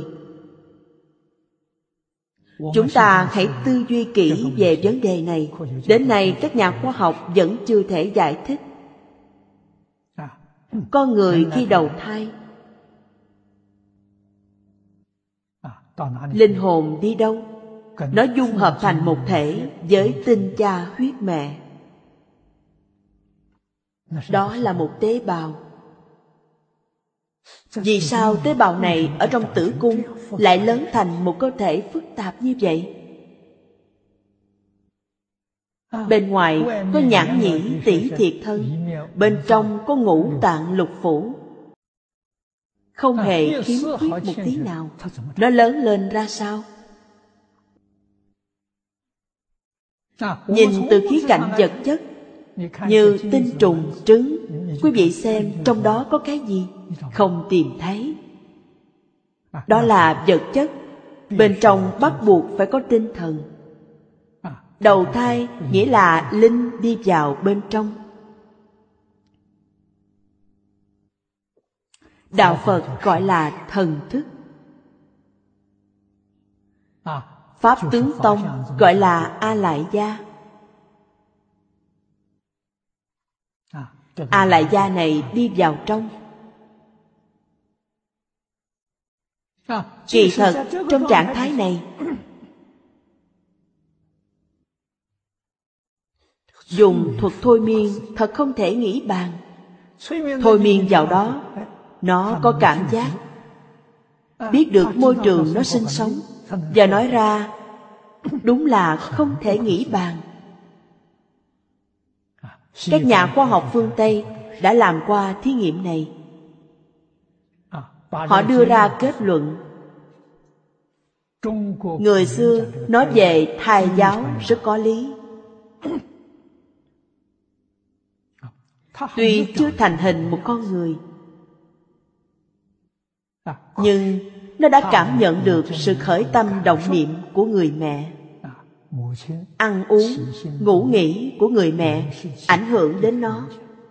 Chúng ta hãy tư duy kỹ về vấn đề này. Đến nay các nhà khoa học vẫn chưa thể giải thích. Con người khi đầu thai, linh hồn đi đâu? Nó dung hợp thành một thể với tinh cha huyết mẹ. Đó là một tế bào. Vì sao tế bào này ở trong tử cung lại lớn thành một cơ thể phức tạp như vậy? Bên ngoài có nhãn nhĩ tỷ thiệt thân, bên trong có ngũ tạng lục phủ, không hề khiếm khuyết một tí nào. Nó lớn lên ra sao? Nhìn từ khía cạnh vật chất, như tinh trùng, trứng, quý vị xem trong đó có cái gì? Không tìm thấy. Đó là vật chất. Bên trong bắt buộc phải có tinh thần. Đầu thai nghĩa là linh đi vào bên trong. Đạo Phật gọi là thần thức. Pháp tướng tông gọi là A Lại Gia. A Lại Gia này đi vào trong. Kỳ thật trong trạng thái này, dùng thuật thôi miên thật không thể nghĩ bàn. Thôi miên vào đó, nó có cảm giác, biết được môi trường nó sinh sống, và nói ra đúng là không thể nghĩ bàn. Các nhà khoa học phương Tây đã làm qua thí nghiệm này. Họ đưa ra kết luận. Người xưa nói về thai giáo rất có lý. Tuy chưa thành hình một con người, nhưng nó đã cảm nhận được sự khởi tâm động niệm của người mẹ. Ăn uống, ngủ nghỉ của người mẹ ảnh hưởng đến nó.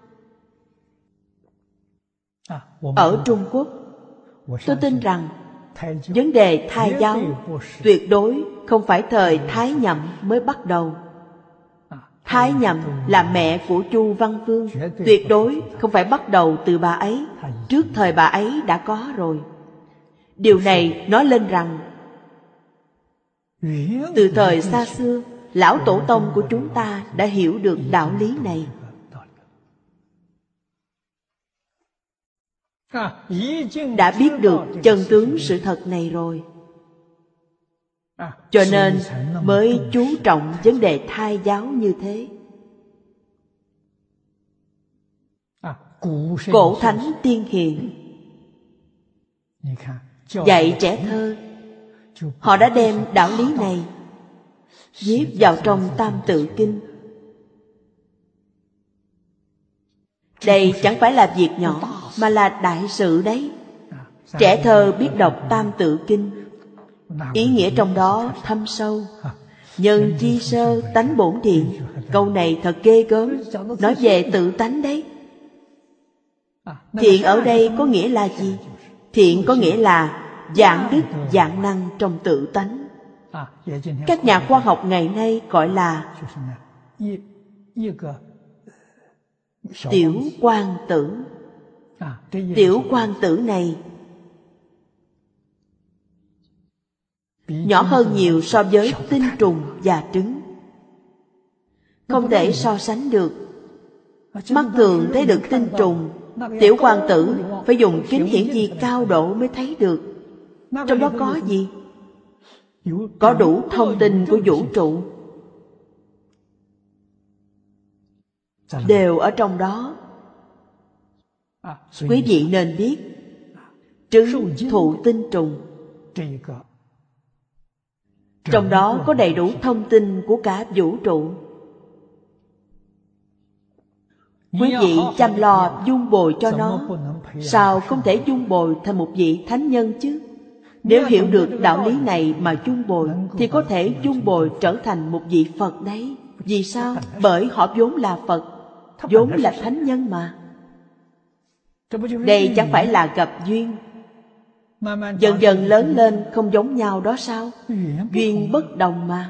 Ở Trung Quốc, tôi tin rằng vấn đề thai giáo tuyệt đối không phải thời Thái Nhậm mới bắt đầu. Thái Nhậm là mẹ của Chu Văn Vương, tuyệt đối không phải bắt đầu từ bà ấy. Trước thời bà ấy đã có rồi. Điều này nói lên rằng từ thời xa xưa, lão tổ tông của chúng ta đã hiểu được đạo lý này. Đã biết được chân tướng sự thật này rồi. Cho nên mới chú trọng vấn đề thai giáo như thế. Cổ thánh tiên hiền dạy trẻ thơ, họ đã đem đạo lý này viết vào trong Tam Tự Kinh. Đây chẳng phải là việc nhỏ, mà là đại sự đấy. Trẻ thơ biết đọc Tam Tự Kinh, ý nghĩa trong đó thâm sâu. Nhân chi sơ tánh bổn thiện. Câu này thật ghê gớm, nói về tự tánh đấy. Thiện ở đây có nghĩa là gì? Thiện có nghĩa là dạng đức, dạng năng trong tự tánh. Các nhà khoa học ngày nay gọi là Tiểu Quang Tử. Tiểu Quang Tử này nhỏ hơn nhiều so với tinh trùng và trứng, không thể so sánh được. Mắt thường thấy được tinh trùng, Tiểu Quang Tử phải dùng kính hiển vi cao độ mới thấy được. Trong đó có gì? Có đủ thông tin của vũ trụ, đều ở trong đó. Quý vị nên biết, trứng thụ tinh trùng, trong đó có đầy đủ thông tin của cả vũ trụ. Quý vị chăm lo dung bồi cho nó, sao không thể dung bồi thành một vị thánh nhân chứ? Nếu hiểu được đạo lý này mà dung bồi, thì có thể dung bồi trở thành một vị Phật đấy. Vì sao? Bởi họ vốn là Phật, vốn là thánh nhân mà. Đây chẳng phải là gặp duyên. Dần dần lớn lên không giống nhau đó sao? Duyên bất đồng mà.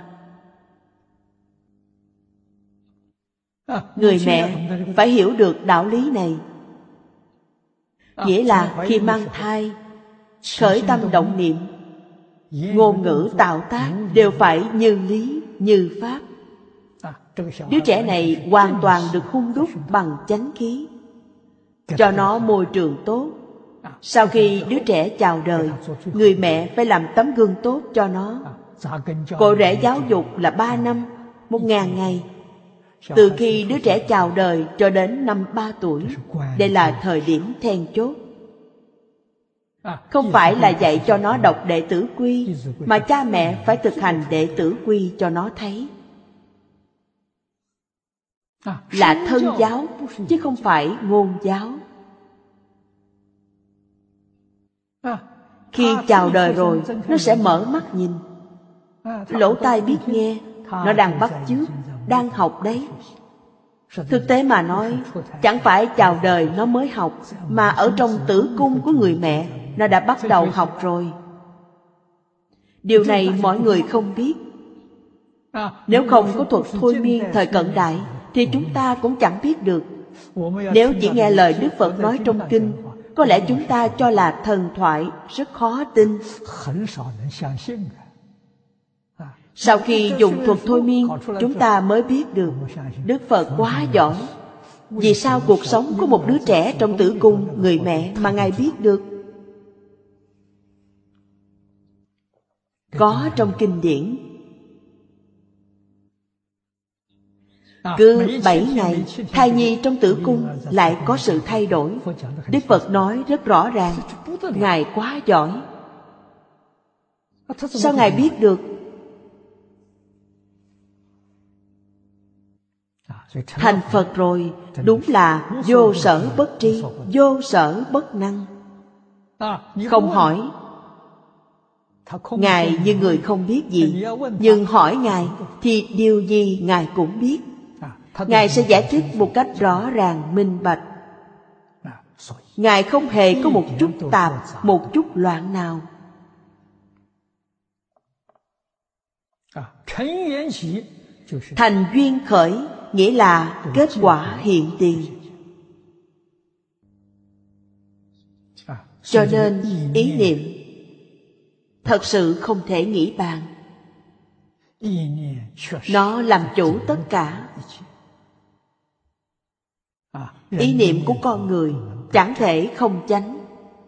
Người mẹ phải hiểu được đạo lý này. Nghĩa là khi mang thai, khởi tâm động niệm, ngôn ngữ tạo tác đều phải như lý, như pháp. Đứa trẻ này hoàn toàn được hun đúc bằng chánh khí, cho nó môi trường tốt. Sau khi đứa trẻ chào đời, người mẹ phải làm tấm gương tốt cho nó. Cội rễ giáo dục là 3 năm, 1000 ngày. Từ khi đứa trẻ chào đời cho đến năm 3 tuổi, đây là thời điểm then chốt. Không phải là dạy cho nó đọc Đệ Tử Quy, mà cha mẹ phải thực hành Đệ Tử Quy cho nó thấy. Là thân giáo, chứ không phải ngôn giáo. Khi chào đời rồi, nó sẽ mở mắt nhìn, lỗ tai biết nghe, nó đang bắt chước, đang học đấy. Thực tế mà nói, chẳng phải chào đời nó mới học, mà ở trong tử cung của người mẹ, nó đã bắt đầu học rồi. Điều này mọi người không biết. Nếu không có thuật thôi miên thời cận đại, thì chúng ta cũng chẳng biết được. Nếu chỉ nghe lời Đức Phật nói trong kinh, có lẽ chúng ta cho là thần thoại, rất khó tin. Sau khi dùng thuật thôi miên, chúng ta mới biết được Đức Phật quá giỏi. Vì sao cuộc sống của một đứa trẻ trong tử cung người mẹ mà Ngài biết được? Có trong kinh điển. Cứ 7 ngày, thai nhi trong tử cung lại có sự thay đổi. Đức Phật nói rất rõ ràng, Ngài quá giỏi. Sao Ngài biết được? Thành Phật rồi, đúng là vô sở bất tri, vô sở bất năng. Không hỏi. Ngài như người không biết gì, nhưng hỏi Ngài thì điều gì Ngài cũng biết. Ngài sẽ giải thích một cách rõ ràng, minh bạch. Ngài không hề có một chút tạp, một chút loạn nào. Thành duyên khởi nghĩa là kết quả hiện tiền. Cho nên ý niệm thật sự không thể nghĩ bàn. Nó làm chủ tất cả. Ý niệm của con người chẳng thể không chánh.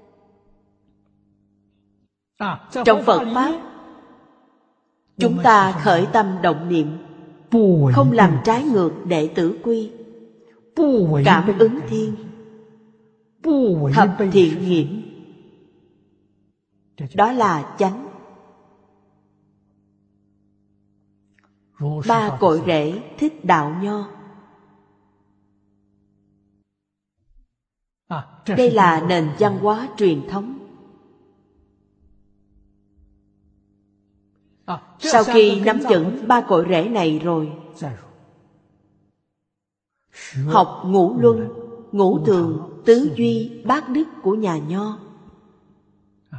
Trong Phật Pháp, chúng ta khởi tâm động niệm, không làm trái ngược Đệ Tử Quy, cảm ứng thiên, thập thiện nghiệm. Đó là chánh. 3 cội rễ thích đạo nho. Đây là nền văn hóa truyền thống. Sau khi nắm vững 3 cội rễ này rồi, học ngũ luân, ngũ thường, tứ duy, bát đức của nhà Nho.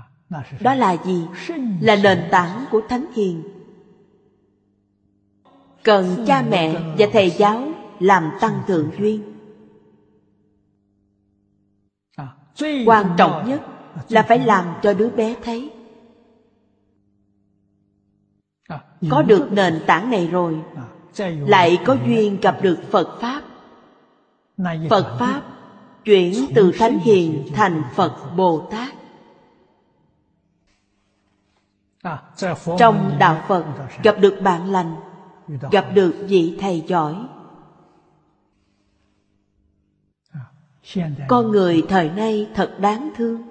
Đó là gì? Là nền tảng của Thánh Hiền. cần cha mẹ và thầy giáo làm tăng thượng duyên. Quan trọng nhất là phải làm cho đứa bé thấy. Có được nền tảng này rồi, lại có duyên gặp được Phật Pháp. Phật Pháp chuyển từ Thánh Hiền thành Phật Bồ Tát. Trong đạo Phật gặp được bạn lành, gặp được vị thầy giỏi. Con người thời nay thật đáng thương.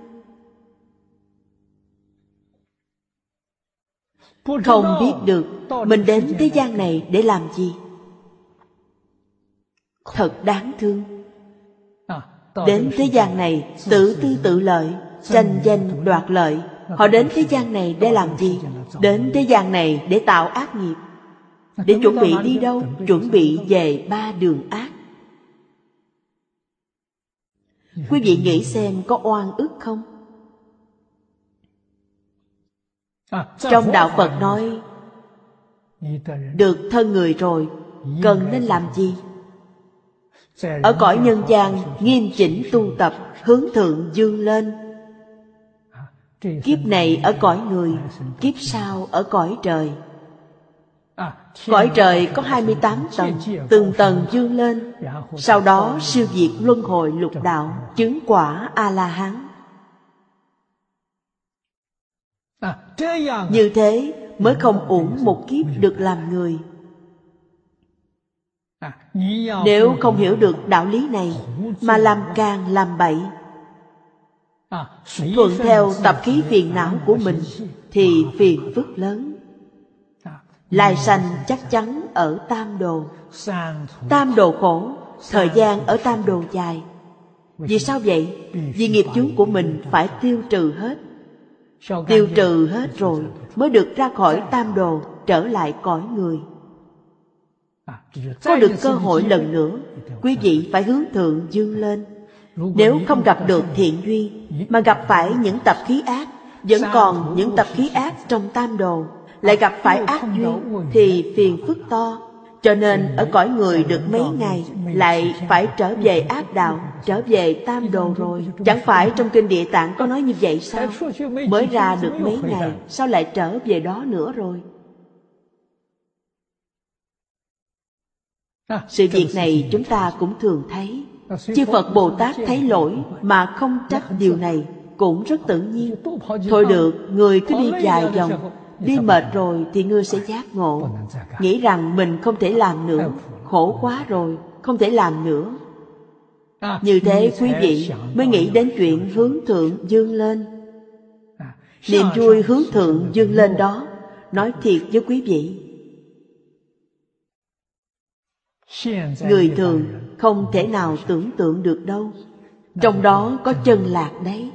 Không biết được mình đến thế gian này để làm gì. Thật đáng thương. Đến thế gian này tự tư tự lợi, tranh danh đoạt lợi. Họ đến thế gian này để làm gì? Đến thế gian này để tạo ác nghiệp. Để chuẩn bị đi đâu? Chuẩn bị về 3 đường ác. Quý vị nghĩ xem có oan ức không? Trong đạo Phật nói, được thân người rồi, cần nên làm gì? Ở cõi nhân gian nghiêm chỉnh tu tập, hướng thượng dương lên. Kiếp này ở cõi người, kiếp sau ở cõi trời. Cõi trời có 28 tầng, từng tầng dương lên. Sau đó siêu diệt luân hồi lục đạo, chứng quả A-la-hán. Như thế mới không uổng một kiếp được làm người. Nếu không hiểu được đạo lý này mà làm càng làm bậy, thuận theo tập khí phiền não của mình, thì phiền phức lớn. Lai sanh chắc chắn ở tam đồ. Tam đồ khổ, thời gian ở tam đồ dài. Vì sao vậy? Vì nghiệp chướng của mình phải tiêu trừ hết. Tiêu trừ hết rồi mới được ra khỏi tam đồ, trở lại cõi người. Có được cơ hội lần nữa, quý vị phải hướng thượng dương lên. Nếu không gặp được thiện duyên, mà gặp phải những tập khí ác, vẫn còn những tập khí ác trong tam đồ, lại gặp phải ác duyên, thì phiền phức to. Cho nên ở cõi người được mấy ngày, lại phải trở về ác đạo, trở về tam đồ rồi. Chẳng phải trong kinh Địa Tạng có nói như vậy sao? Mới ra được mấy ngày, sao lại trở về đó nữa rồi? Sự việc này chúng ta cũng thường thấy. Chư Phật Bồ Tát thấy lỗi mà không trách điều này cũng rất tự nhiên. Thôi được, người cứ đi dài vòng. Đi mệt rồi thì ngươi sẽ giác ngộ. Nghĩ rằng mình không thể làm nữa, khổ quá rồi, không thể làm nữa. Như thế quý vị mới nghĩ đến chuyện hướng thượng dương lên. Niềm vui hướng thượng dương lên đó, nói thiệt với quý vị, người thường không thể nào tưởng tượng được đâu. Trong đó có chân lạc đấy.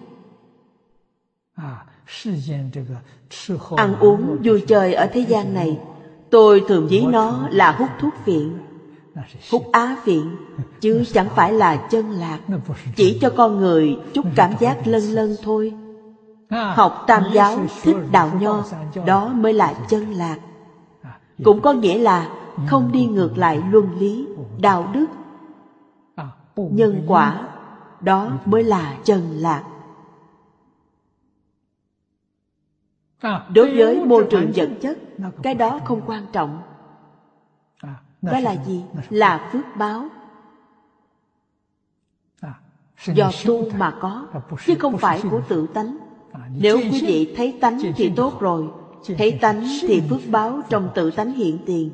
Ăn uống vui chơi ở thế gian này, tôi thường ví nó là hút thuốc phiện, hút á phiện, chứ chẳng phải là chân lạc. Chỉ cho con người chút cảm giác lân lân thôi. Học tam giáo, thích đạo nho, đó mới là chân lạc. Cũng có nghĩa là không đi ngược lại luân lý, đạo đức, nhân quả, đó mới là chân lạc. Đối với môi trường vật chất, cái đó không quan trọng. Đó là gì? Là phước báo. Do tu mà có, chứ không phải của tự tánh. Nếu quý vị thấy tánh thì tốt rồi. Thấy tánh thì phước báo trong tự tánh hiện tiền.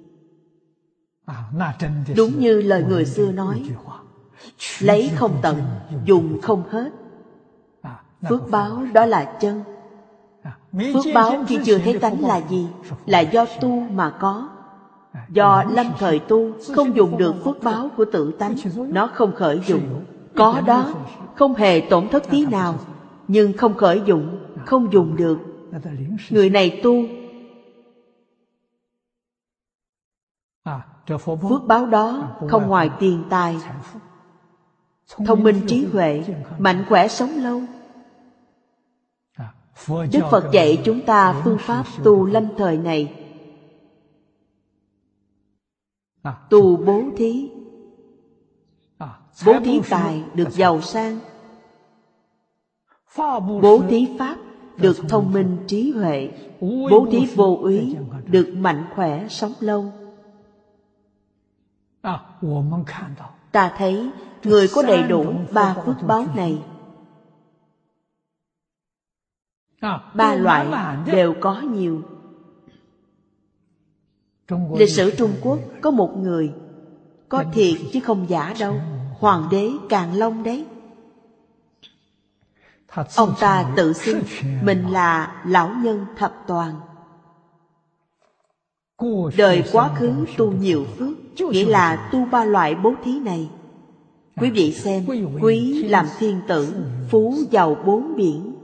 Đúng như lời người xưa nói, lấy không tận, dùng không hết. Phước báo đó là chân. Phước báo khi chưa thấy tánh là gì? Là do tu mà có. Do lâm thời tu, không dùng được phước báo của tự tánh, nó không khởi dụng. Có đó, không hề tổn thất tí nào, nhưng không khởi dụng, không dùng được. Người này tu, phước báo đó không ngoài tiền tài, thông minh trí huệ, mạnh khỏe sống lâu. Đức Phật dạy chúng ta phương pháp tu lâm thời này. tu bố thí. Bố thí tài được giàu sang, bố thí pháp được thông minh trí huệ, bố thí vô úy được mạnh khỏe sống lâu. Ta thấy người có đầy đủ ba phước báo này, ba loại đều có nhiều. Lịch sử Trung Quốc có một người, có thiệt chứ không giả đâu, Hoàng đế Càn Long đấy. Ông ta tự xưng mình là lão nhân thập toàn. Đời quá khứ tu nhiều phước, nghĩa là tu ba loại bố thí này. Quý vị xem, quý làm thiên tử, phú giàu bốn biển.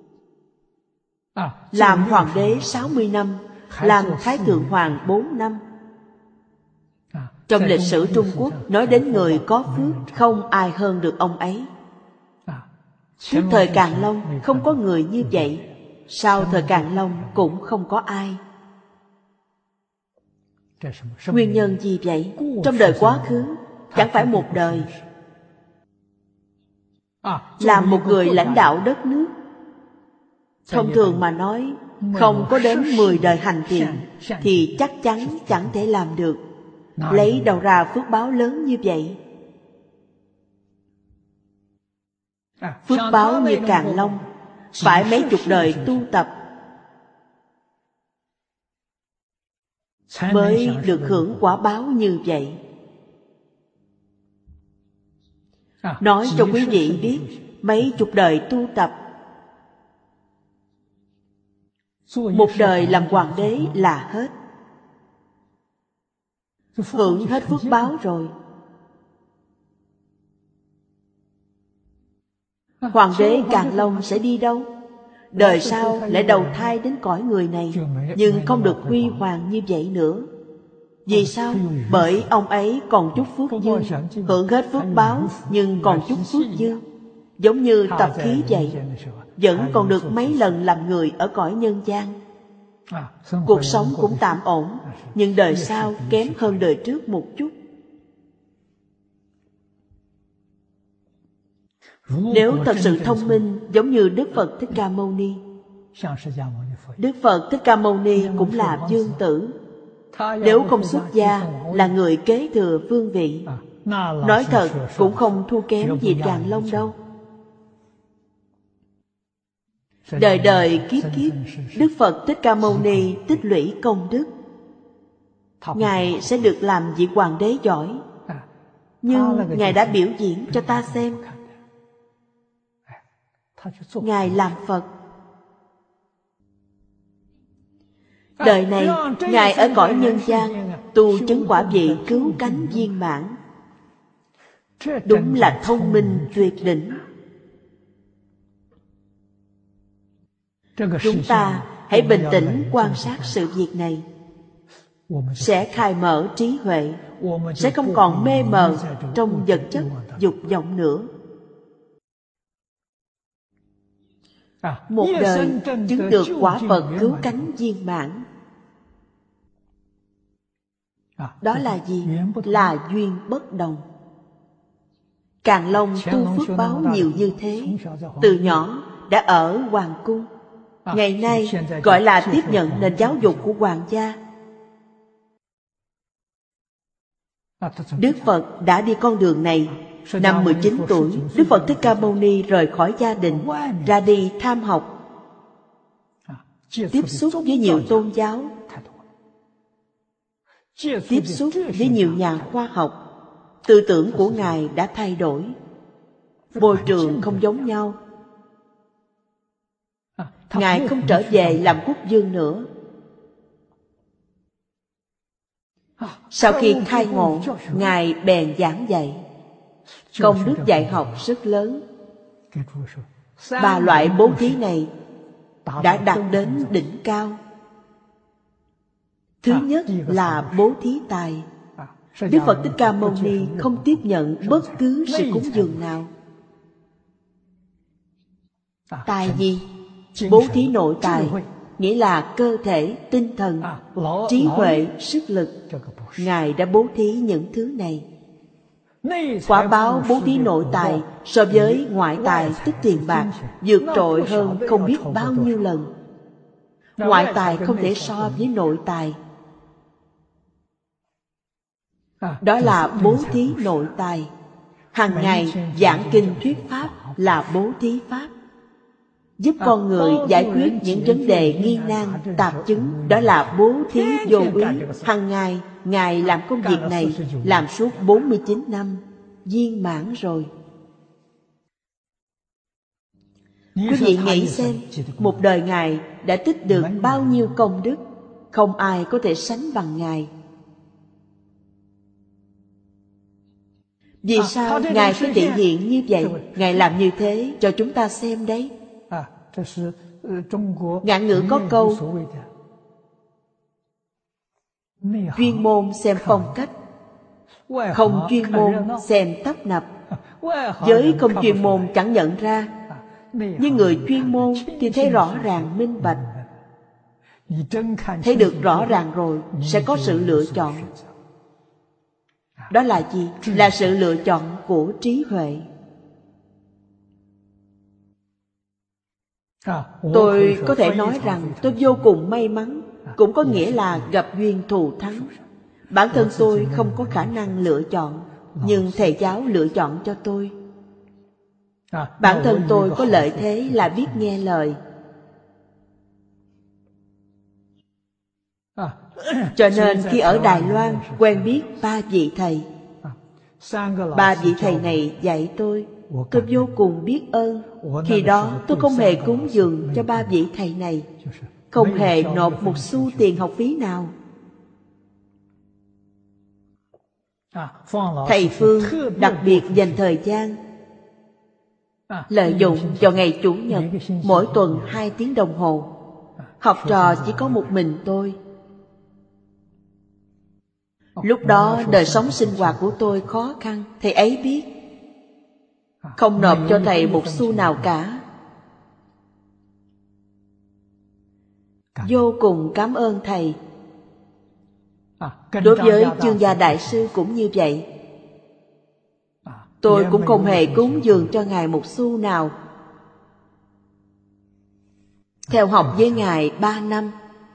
Làm hoàng đế 60 năm, làm thái thượng hoàng 4 năm. Trong lịch sử Trung Quốc nói đến người có phước, không ai hơn được ông ấy. Trước thời Càn Long không có người như vậy, sau thời Càn Long cũng không có ai. Nguyên nhân gì vậy? Trong đời quá khứ, chẳng phải một đời, làm một người lãnh đạo đất nước, thông thường mà nói, không có đến 10 đời hành thiện thì chắc chắn chẳng thể làm được. Lấy đâu ra phước báo lớn như vậy? Phước báo như Càn Long phải mấy chục đời tu tập mới được hưởng quả báo như vậy. Nói cho quý vị biết, mấy chục đời tu tập, một đời làm hoàng đế là hết, hưởng hết phước báo rồi. Hoàng đế Càn Long sẽ đi đâu? Đời sau lại đầu thai đến cõi người này, nhưng không được huy hoàng như vậy nữa. Vì sao? Bởi ông ấy còn chút phước dư, hưởng hết phước báo nhưng còn chút phước dư. Giống như tập khí vậy, vẫn còn được mấy lần làm người ở cõi nhân gian. Cuộc sống cũng tạm ổn, nhưng đời sau kém hơn đời trước một chút. Nếu thật sự thông minh giống như Đức Phật Thích Ca Mâu Ni, Đức Phật Thích Ca Mâu Ni cũng là vương tử. Nếu không xuất gia, là người kế thừa vương vị, nói thật cũng không thua kém gì Càn Long đâu. Đời đời kiếp kiếp, Đức Phật Thích Ca Mâu Ni tích lũy công đức, Ngài sẽ được làm vị hoàng đế giỏi. Nhưng Ngài đã biểu diễn cho ta xem. Ngài làm Phật. Đời này, Ngài ở cõi nhân gian tu chứng quả vị cứu cánh viên mãn. Đúng là thông minh tuyệt đỉnh. Chúng ta hãy bình tĩnh quan sát sự việc này, sẽ khai mở trí huệ, sẽ không còn mê mờ trong vật chất dục vọng nữa. Một đời chứng được quả Phật cứu cánh viên mãn. Đó là gì? Là duyên bất đồng. Càn Long tu phước báo nhiều như thế, từ nhỏ đã ở hoàng cung, ngày nay gọi là tiếp nhận nền giáo dục của hoàng gia. Đức Phật đã đi con đường này. Năm 19 tuổi, Đức Phật Thích Ca Mâu Ni rời khỏi gia đình, ra đi tham học, tiếp xúc với nhiều tôn giáo, tiếp xúc với nhiều nhà khoa học. Tư tưởng của Ngài đã thay đổi, môi trường không giống nhau. Ngài không trở về làm quốc vương nữa. Sau khi khai ngộ, Ngài bèn giảng dạy. Công đức dạy học rất lớn. Ba loại bố thí này đã đạt đến đỉnh cao. Thứ nhất là bố thí tài. Đức Phật Thích Ca Mâu Ni không tiếp nhận bất cứ sự cúng dường nào. Tài gì? Bố thí nội tài, nghĩa là cơ thể, tinh thần, trí huệ, sức lực. Ngài đã bố thí những thứ này. Quả báo bố thí nội tài so với ngoại tài tức tiền bạc vượt trội hơn không biết bao nhiêu lần. Ngoại tài không thể so với nội tài. Đó là bố thí nội tài. Hàng ngày giảng kinh thuyết pháp là bố thí pháp. Giúp con người giải quyết những vấn đề nghi nan, tạp chứng. Đó là bố thí vô úy. Hàng ngày Ngài làm công việc này, làm suốt 49 năm, viên mãn rồi. Quý vị nghĩ xem, một đời Ngài đã tích được bao nhiêu công đức, không ai có thể sánh bằng Ngài. Vì sao Ngài phải thể hiện như vậy? Ngài làm như thế cho chúng ta xem đấy. Ngạn ngữ có câu, chuyên môn xem phong cách, không chuyên môn xem tấp nập. Với không chuyên môn chẳng nhận ra, nhưng người chuyên môn thì thấy rõ ràng minh bạch. Thấy được rõ ràng rồi sẽ có sự lựa chọn. Đó là gì? Là sự lựa chọn của trí huệ. Tôi có thể nói rằng tôi vô cùng may mắn, cũng có nghĩa là gặp duyên thù thắng. Bản thân tôi không có khả năng lựa chọn, nhưng thầy giáo lựa chọn cho tôi. Bản thân tôi có lợi thế là biết nghe lời. Cho nên khi ở Đài Loan quen biết 3 vị thầy. 3 vị thầy này dạy tôi vô cùng biết ơn. Khi đó tôi không hề cúng dường cho 3 vị thầy này, không hề nộp một xu tiền học phí nào. Thầy Phương đặc biệt dành thời gian, lợi dụng vào ngày Chủ nhật, mỗi tuần 2 tiếng đồng hồ. Học trò chỉ có một mình tôi. Lúc đó đời sống sinh hoạt của tôi khó khăn, thầy ấy biết. Không nộp cho thầy một xu nào cả. Vô cùng cảm ơn thầy. Đối với Chương Gia Đại Sư cũng như vậy. Tôi cũng không hề cúng dường cho Ngài một xu nào. Theo học với Ngài 3 năm.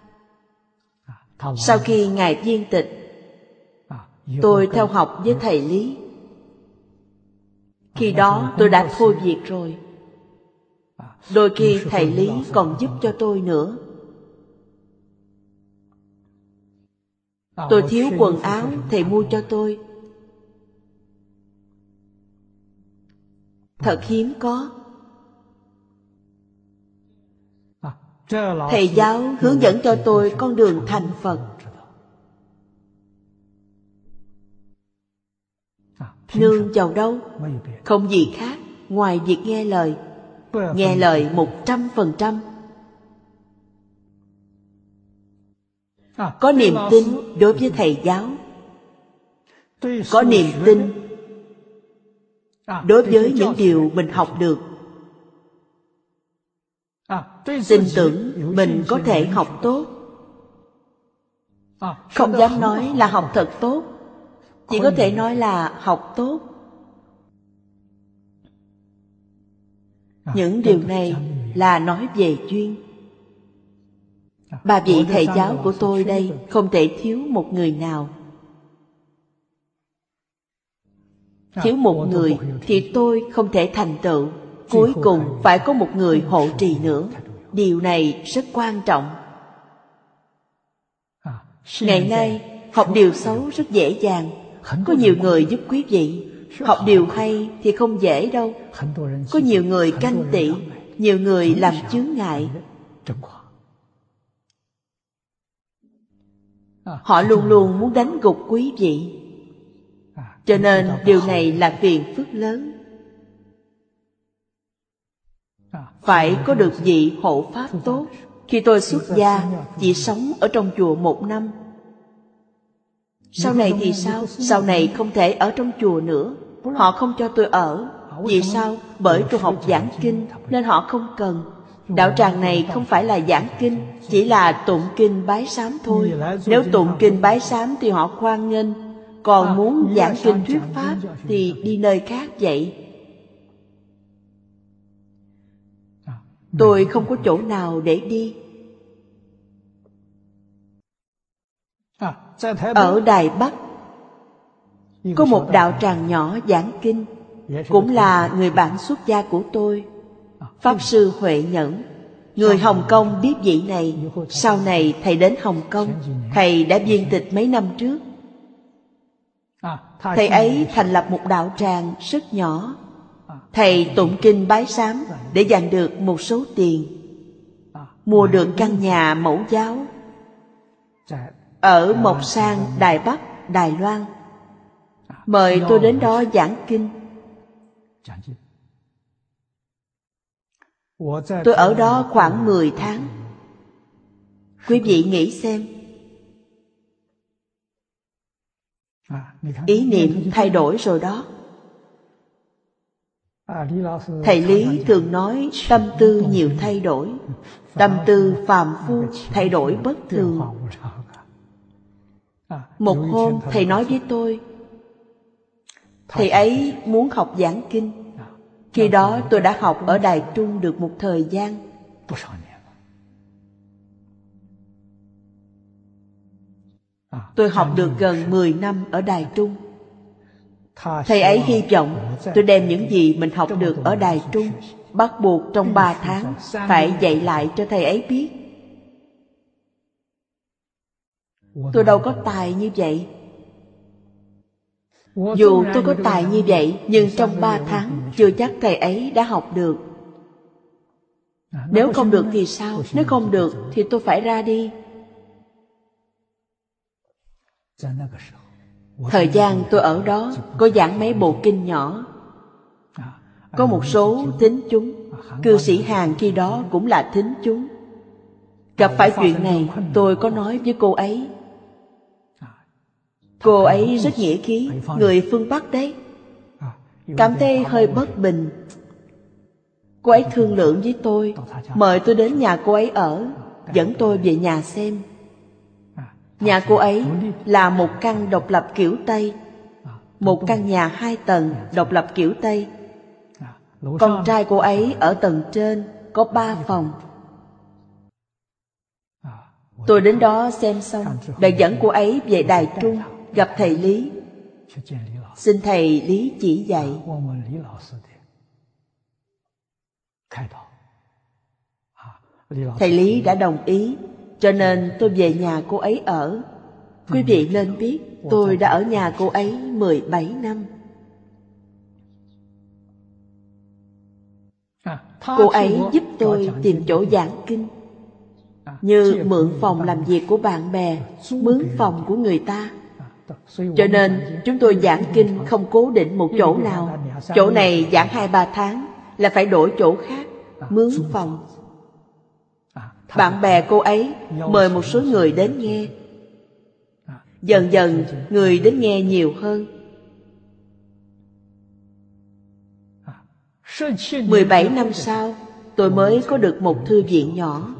Sau khi Ngài viên tịch, tôi theo học với thầy Lý. Khi đó tôi đã thôi việc rồi. Đôi khi thầy Lý còn giúp cho tôi nữa. Tôi thiếu quần áo, thầy mua cho tôi. Thật hiếm có. Thầy giáo hướng dẫn cho tôi con đường thành Phật. Nương vào đâu? Không gì khác ngoài việc nghe lời. Nghe lời 100%. Có niềm tin đối với thầy giáo. Có niềm tin đối với những điều mình học được. Tin tưởng mình có thể học tốt. Không dám nói là học thật tốt, chỉ có thể nói là học tốt. Những điều này là nói về duyên. 3 vị thầy giáo của tôi đây không thể thiếu một người nào. Thiếu một người thì tôi không thể thành tựu. Cuối cùng phải có một người hộ trì nữa. Điều này rất quan trọng. Ngày nay học điều xấu rất dễ dàng. Có nhiều người giúp quý vị. Học điều hay thì không dễ đâu. Có nhiều người canh tị, nhiều người làm chướng ngại. Họ luôn luôn muốn đánh gục quý vị. Cho nên điều này là phiền phức lớn. Phải có được vị hộ pháp tốt. Khi tôi xuất gia, chỉ sống ở trong chùa 1 năm. Sau này thì sao? Sau này không thể ở trong chùa nữa. Họ không cho tôi ở. Vì sao? Bởi tôi học giảng kinh nên họ không cần. Đạo tràng này không phải là giảng kinh, chỉ là tụng kinh bái sám thôi. Nếu tụng kinh bái sám thì họ hoan nghênh, còn muốn giảng kinh thuyết pháp thì đi nơi khác vậy. Tôi không có chỗ nào để đi. Ở Đài Bắc có một đạo tràng nhỏ giảng kinh, cũng là người bạn xuất gia của tôi, Pháp Sư Huệ Nhẫn. Người Hồng Kông biết vị này. Sau này thầy đến Hồng Kông, thầy đã viên tịch mấy năm trước. Thầy ấy thành lập một đạo tràng rất nhỏ. Thầy tụng kinh bái sám để giành được một số tiền, mua được căn nhà mẫu giáo ở Mộc Sang, Đài Bắc, Đài Loan. Mời tôi đến đó giảng kinh. Tôi ở đó khoảng 10 tháng. Quý vị nghĩ xem, ý niệm thay đổi rồi đó. Thầy Lý thường nói tâm tư nhiều thay đổi. Tâm tư phàm phu thay đổi bất thường. Một hôm thầy nói với tôi, thầy ấy muốn học giảng kinh. Khi đó tôi đã học ở Đài Trung được một thời gian. Tôi học được gần 10 năm ở Đài Trung. Thầy ấy hy vọng tôi đem những gì mình học được ở Đài Trung bắt buộc trong 3 tháng phải dạy lại cho thầy ấy biết. Tôi đâu có tài như vậy. Dù tôi có tài như vậy, nhưng trong 3 tháng chưa chắc thầy ấy đã học được. Nếu không được thì sao? Nếu không được thì tôi phải ra đi. Thời gian tôi ở đó có giảng mấy bộ kinh nhỏ. Có một số thính chúng, cư sĩ Hàn khi đó cũng là thính chúng. Gặp phải chuyện này, tôi có nói với cô ấy. Cô ấy rất nghĩa khí, người phương Bắc đấy. Cảm thấy hơi bất bình. Cô ấy thương lượng với tôi, mời tôi đến nhà cô ấy ở, dẫn tôi về nhà xem. Nhà cô ấy là một căn độc lập kiểu Tây, một căn nhà 2 tầng độc lập kiểu Tây. Con trai cô ấy ở tầng trên, có 3 phòng. Tôi đến đó xem xong, đã dẫn cô ấy về Đài Trung gặp thầy Lý. Xin thầy Lý chỉ dạy. Thầy Lý đã đồng ý, cho nên tôi về nhà cô ấy ở. Quý vị nên biết, tôi đã ở nhà cô ấy 17 năm. Cô ấy giúp tôi tìm chỗ giảng kinh, như mượn phòng làm việc của bạn bè, mướn phòng của người ta. Cho nên chúng tôi giảng kinh không cố định một chỗ nào. Chỗ này giảng 2-3 tháng là phải đổi chỗ khác, mướn phòng. Bạn bè cô ấy mời một số người đến nghe. Dần dần người đến nghe nhiều hơn. 17 năm sau, tôi mới có được một thư viện nhỏ.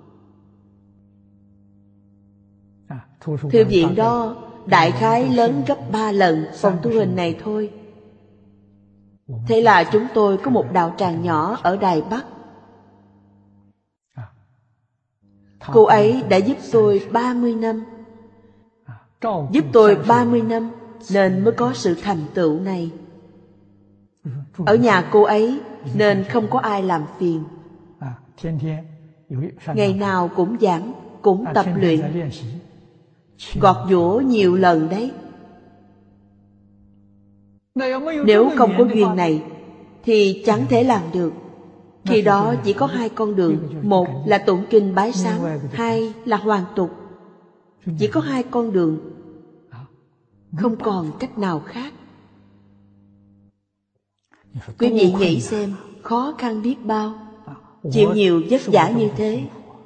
Thư viện đó đại khái lớn gấp 3 lần phòng tu hình này thôi. Thế là chúng tôi có một đạo tràng nhỏ ở Đài Bắc. Cô ấy đã giúp tôi 30 năm. Giúp tôi 30 năm nên mới có sự thành tựu này. Ở nhà cô ấy nên không có ai làm phiền. Ngày nào cũng giảng, cũng tập luyện, gọt giũa nhiều lần đấy. Nếu không có duyên này thì chẳng thể làm được. Khi đó chỉ có 2 con đường. Một là tụng kinh bái sám, 2 là hoàn tục. Chỉ có 2 con đường, không còn cách nào khác. Quý vị nghĩ xem, khó khăn biết bao, chịu nhiều vất vả như thế.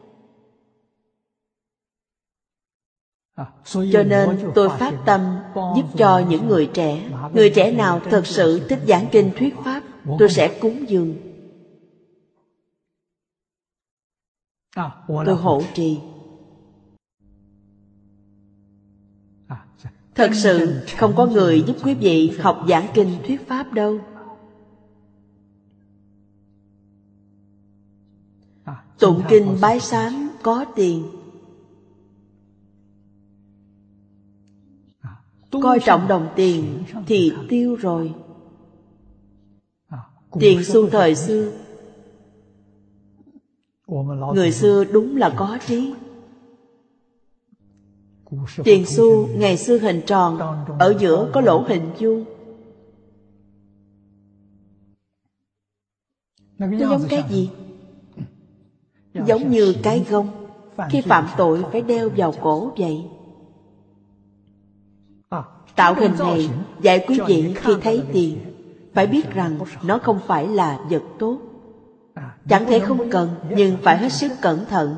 Cho nên tôi phát tâm giúp cho những người trẻ. Người trẻ nào thật sự thích giảng kinh thuyết pháp, tôi sẽ cúng dường. tôi hộ trì. Thật sự không có người giúp quý vị học giảng kinh thuyết pháp đâu. Tụng kinh bái sám có tiền, coi trọng đồng tiền thì tiêu rồi. Tiền xu thời xưa, người xưa đúng là có trí. Tiền xu ngày xưa hình tròn, ở giữa có lỗ hình vuông. Nó giống cái gì? Giống như cái gông, khi phạm tội phải đeo vào cổ vậy. Tạo hình này dạy quý vị khi thấy tiền phải biết rằng nó không phải là vật tốt. Chẳng thể không cần, nhưng phải hết sức cẩn thận.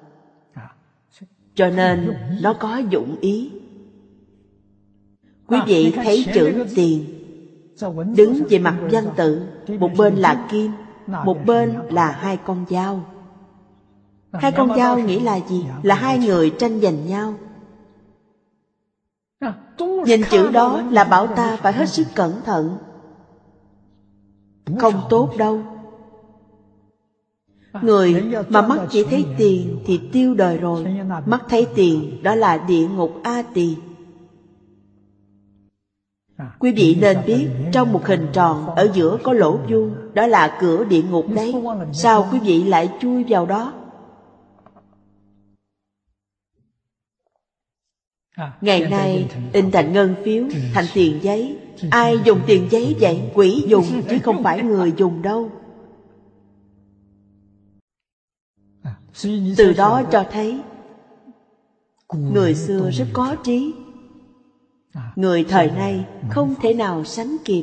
Cho nên nó có dụng ý. Quý vị thấy chữ tiền, đứng về mặt văn tự, một bên là kim, một bên là hai con dao. Hai con dao nghĩa là gì? Là hai người tranh giành nhau. Nhìn chữ đó là bảo ta phải hết sức cẩn thận. Không tốt đâu. Người mà mắt chỉ thấy tiền thì tiêu đời rồi. Mắt thấy tiền đó là địa ngục A Tỳ. Quý vị nên biết trong một hình tròn ở giữa có lỗ vuông, đó là cửa địa ngục đấy. Sao quý vị lại chui vào đó? Ngày nay in thành ngân phiếu, thành tiền giấy. Ai dùng tiền giấy vậy? Quỷ dùng chứ không phải người dùng đâu. Từ đó cho thấy người xưa rất có trí, người thời nay không thể nào sánh kịp.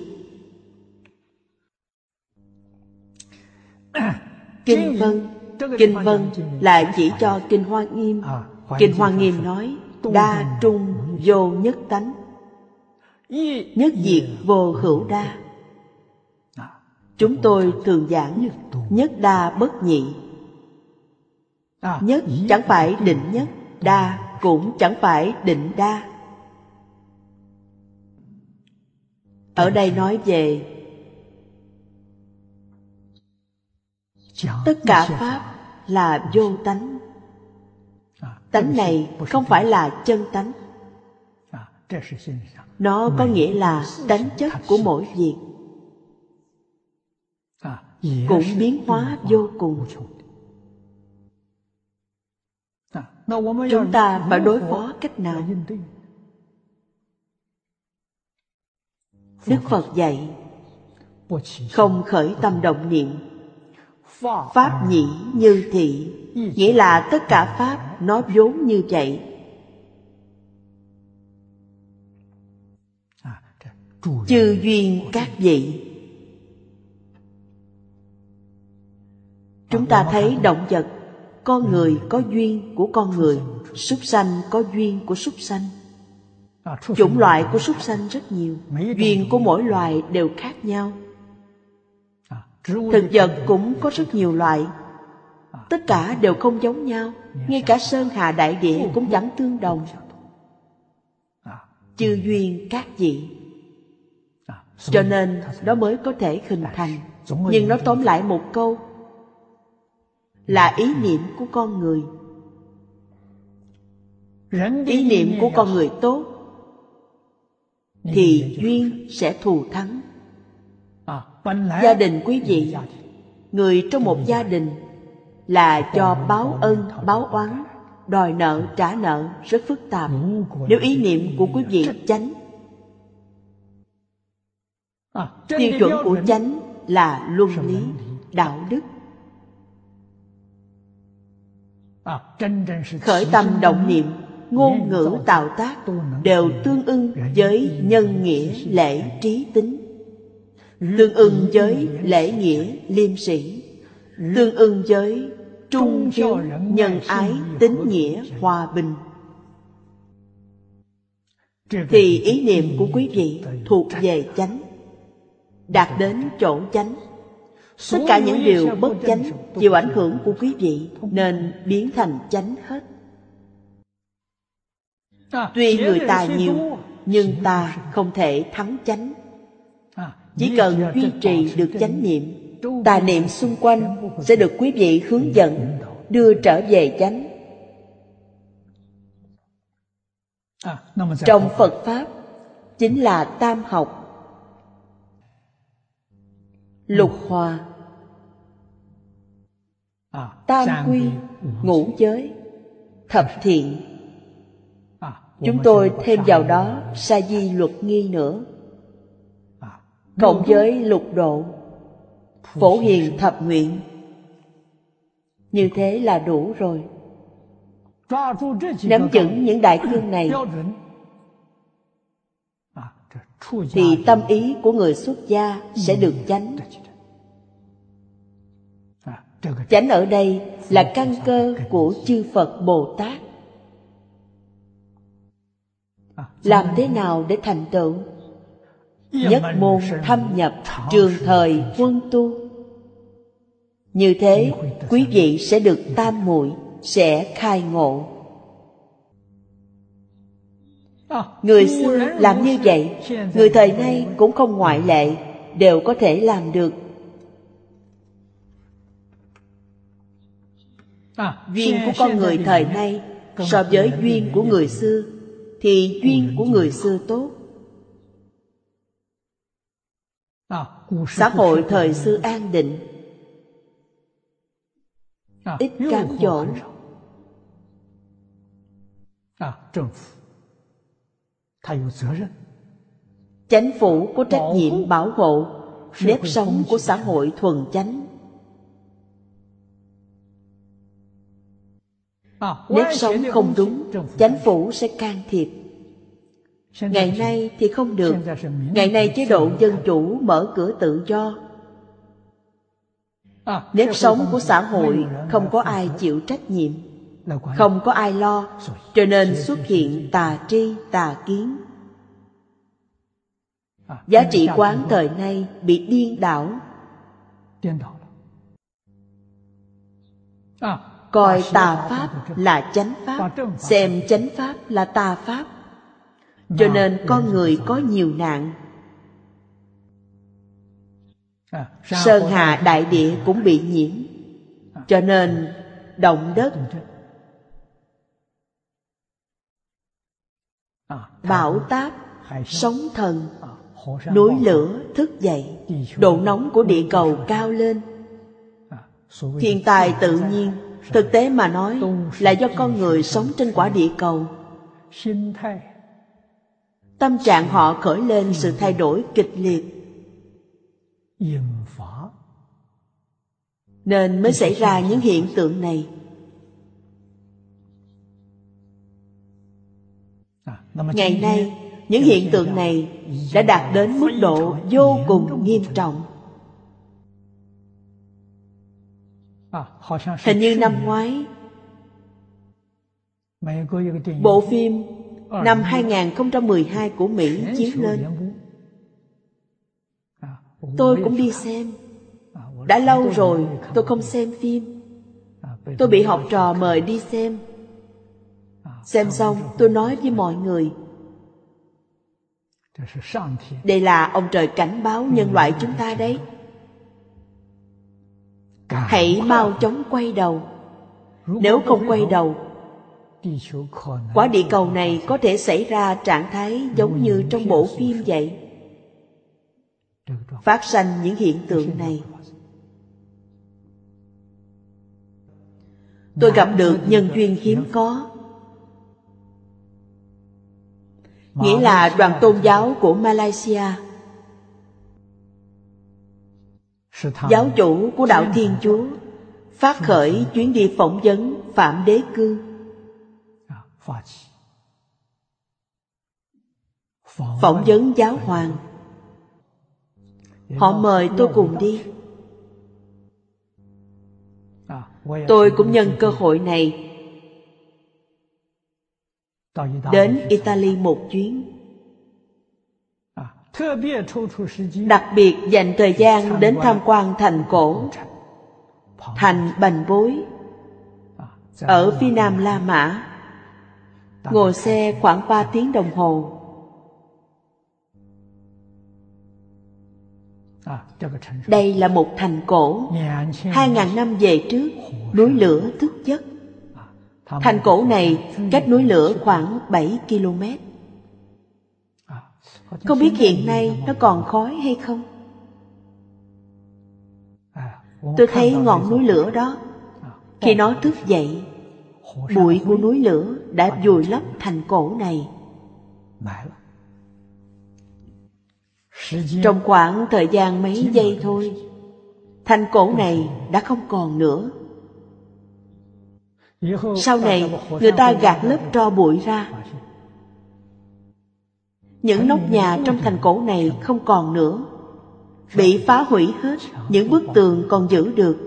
Kinh vân là chỉ cho kinh Hoa Nghiêm. Kinh Hoa Nghiêm nói đa trung vô nhất tánh, nhất diệt vô hữu đa. Chúng tôi thường giảng nhất đa bất nhị. Nhất chẳng phải định nhất, đa cũng chẳng phải định đa. Ở đây nói về tất cả pháp là vô tánh. Tánh này không phải là chân tánh. Nó có nghĩa là tánh chất của mỗi việc, cũng biến hóa vô cùng. Chúng ta phải đối phó cách nào? Đức Phật dạy không khởi tâm động niệm. Pháp nhĩ như thị, nghĩa là tất cả pháp nó vốn như vậy. Chư duyên các vị. Chúng ta thấy động vật, con người có duyên của con người, súc sanh có duyên của súc sanh. Chủng loại của súc sanh rất nhiều, duyên của mỗi loài đều khác nhau. Thực vật cũng có rất nhiều loại, tất cả đều không giống nhau. Ngay cả sơn hà đại địa cũng chẳng tương đồng. Chư duyên các vị. Cho nên nó mới có thể hình thành. Nhưng nó tóm lại một câu là ý niệm của con người. Ý niệm của con người tốt thì duyên sẽ thù thắng. Gia đình quý vị, người trong một gia đình là do báo ân, báo oán, đòi nợ, trả nợ rất phức tạp. Nếu ý niệm của quý vị chánh, tiêu chuẩn của chánh là luân lý, đạo đức. Khởi tâm động niệm, ngôn ngữ tạo tác đều tương ưng với nhân nghĩa lễ trí tính, tương ưng với lễ nghĩa liêm sĩ, tương ưng với trung hiếu nhân ái tín nghĩa hòa bình, thì ý niệm của quý vị thuộc về chánh, đạt đến chỗ chánh. Tất cả những điều bất chánh chịu ảnh hưởng của quý vị nên biến thành chánh hết. Tuy người ta nhiều, nhưng ta không thể thắng chánh. Chỉ cần duy trì được chánh niệm, tà niệm xung quanh sẽ được quý vị hướng dẫn, đưa trở về chánh. Trong Phật Pháp chính là tam học: lục hòa, tam quy, ngũ giới, thập thiện. Chúng tôi thêm vào đó sa di luật nghi nữa, cộng với lục độ, phổ hiền thập nguyện. Như thế là đủ rồi. Nắm vững những đại cương này thì tâm ý của người xuất gia sẽ được chánh. Chánh ở đây là căn cơ của chư Phật Bồ Tát. Làm thế nào để thành tựu? Nhất môn thâm nhập, trường thời huân tu. Như thế quý vị sẽ được tam muội, sẽ khai ngộ. Người xưa làm như vậy, người thời nay cũng không ngoại lệ, đều có thể làm được. Duyên của con người thời nay so với duyên của người xưa thì duyên của người xưa tốt. Xã hội thời xưa an định, ít cám dỗ. Chánh phủ có trách nhiệm bảo hộ nếp sống của xã hội thuần chánh. Nếp sống không đúng, chánh phủ sẽ can thiệp. Ngày nay thì không được. Ngày nay chế độ dân chủ mở cửa tự do. Nếp sống của xã hội không có ai chịu trách nhiệm, không có ai lo, cho nên xuất hiện tà tri, tà kiến. Giá trị quán thời nay bị điên đảo. Coi tà pháp là chánh pháp, xem chánh pháp là tà pháp. Cho nên con người có nhiều nạn. Sơn hà đại địa cũng bị nhiễm. Cho nên động đất, bão táp, sóng thần, núi lửa thức dậy, độ nóng của địa cầu cao lên. Thiên tai tự nhiên, thực tế mà nói là do con người sống trên quả địa cầu. Tâm trạng họ khởi lên sự thay đổi kịch liệt, nên mới xảy ra những hiện tượng này. Ngày nay, những hiện tượng này đã đạt đến mức độ vô cùng nghiêm trọng. Hình như năm ngoái, bộ phim năm 2012 của Mỹ chiếu lên. Tôi cũng đi xem. Đã lâu rồi tôi không xem phim. Tôi bị học trò mời đi xem. Xem xong tôi nói với mọi người, đây là ông trời cảnh báo nhân loại chúng ta đấy. Hãy mau chóng quay đầu. Nếu không quay đầu, quả địa cầu này có thể xảy ra trạng thái giống như trong bộ phim vậy. Phát sanh những hiện tượng này. Tôi gặp được nhân duyên hiếm có. Nghĩa là đoàn tôn giáo của Malaysia, giáo chủ của đạo Thiên Chúa, phát khởi chuyến đi phỏng vấn Phạm Đế Cương. Phỏng vấn giáo hoàng. Họ mời tôi cùng đi. Tôi cũng nhân cơ hội này đến Italy một chuyến. đặc biệt dành thời gian đến tham quan thành cổ, thành Bành Bối, ở phía nam La Mã, ngồi xe khoảng 3 tiếng đồng hồ. Đây là một thành cổ 2.000 năm về trước, núi lửa thức giấc. Thành cổ này cách núi lửa khoảng 7 km. Không biết hiện nay nó còn khói hay không? Tôi thấy ngọn núi lửa đó, khi nó thức dậy, bụi của núi lửa đã vùi lấp thành cổ này. Trong khoảng thời gian mấy giây thôi, thành cổ này đã không còn nữa. Sau này, người ta gạt lớp tro bụi ra. Những nóc nhà trong thành cổ này không còn nữa, bị phá hủy hết, những bức tường còn giữ được.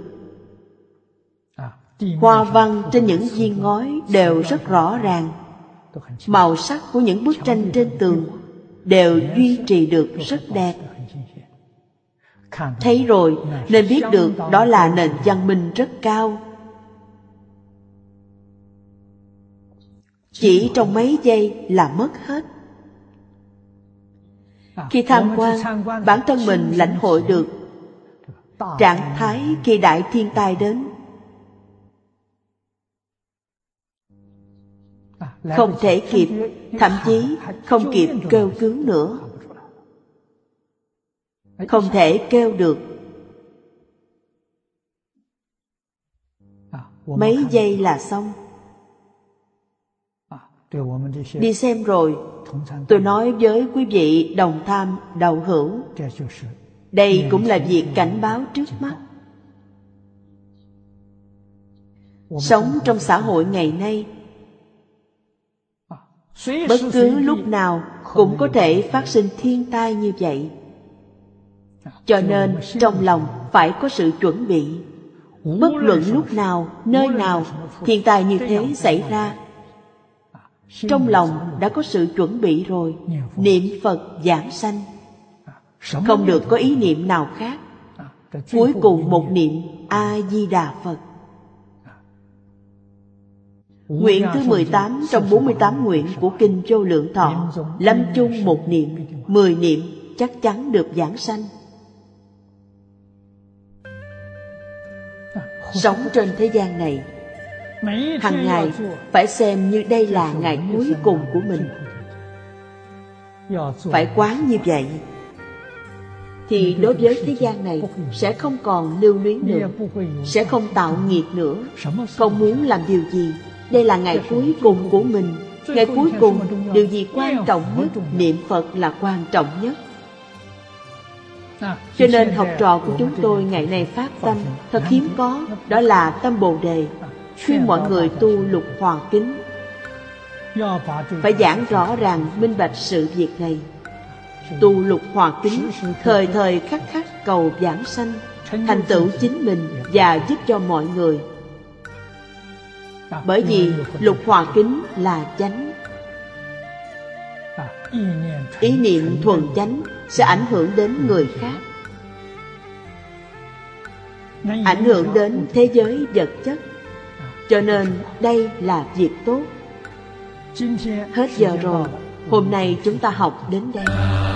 Hoa văn trên những viên ngói đều rất rõ ràng. Màu sắc của những bức tranh trên tường đều duy trì được rất đẹp. Thấy rồi nên biết được đó là nền văn minh rất cao. Chỉ trong mấy giây là mất hết. Khi tham quan, bản thân mình lãnh hội được trạng thái khi đại thiên tai đến. Không thể kịp, thậm chí không kịp kêu cứu nữa. Không thể kêu được. Mấy giây là xong. Đi xem rồi, tôi nói với quý vị đồng tham đạo hữu, đây cũng là việc cảnh báo trước mắt. Sống trong xã hội ngày nay, bất cứ lúc nào cũng có thể phát sinh thiên tai như vậy. Cho nên trong lòng phải có sự chuẩn bị. Bất luận lúc nào, nơi nào thiên tai như thế xảy ra, trong lòng đã có sự chuẩn bị rồi. Niệm Phật giảng sanh, không được có ý niệm nào khác. Cuối cùng một niệm A-di-đà Phật. Nguyện thứ 18 trong 48 nguyện của Kinh Vô Lượng Thọ, lâm chung một niệm, 10 niệm chắc chắn được giảng sanh. Sống trên thế gian này, hàng ngày phải xem như đây là ngày cuối cùng của mình. Phải quán như vậy, thì đối với thế gian này sẽ không còn lưu luyến nữa, sẽ không tạo nghiệp nữa, không muốn làm điều gì. Đây là ngày cuối cùng của mình. Ngày cuối cùng, điều gì quan trọng nhất? Niệm Phật là quan trọng nhất. Cho nên học trò của chúng tôi ngày nay phát tâm thật hiếm có, đó là tâm Bồ Đề, khuyên mọi người tu Lục Hòa Kính. Phải giảng rõ ràng minh bạch sự việc này. Tu Lục Hòa Kính, thời thời khắc khắc cầu giảng sanh, thành tựu chính mình và giúp cho mọi người. Bởi vì Lục Hòa Kính là chánh. Ý niệm thuần chánh sẽ ảnh hưởng đến người khác, ảnh hưởng đến thế giới vật chất. Cho nên đây là việc tốt. Hết giờ rồi, hôm nay chúng ta học đến đây.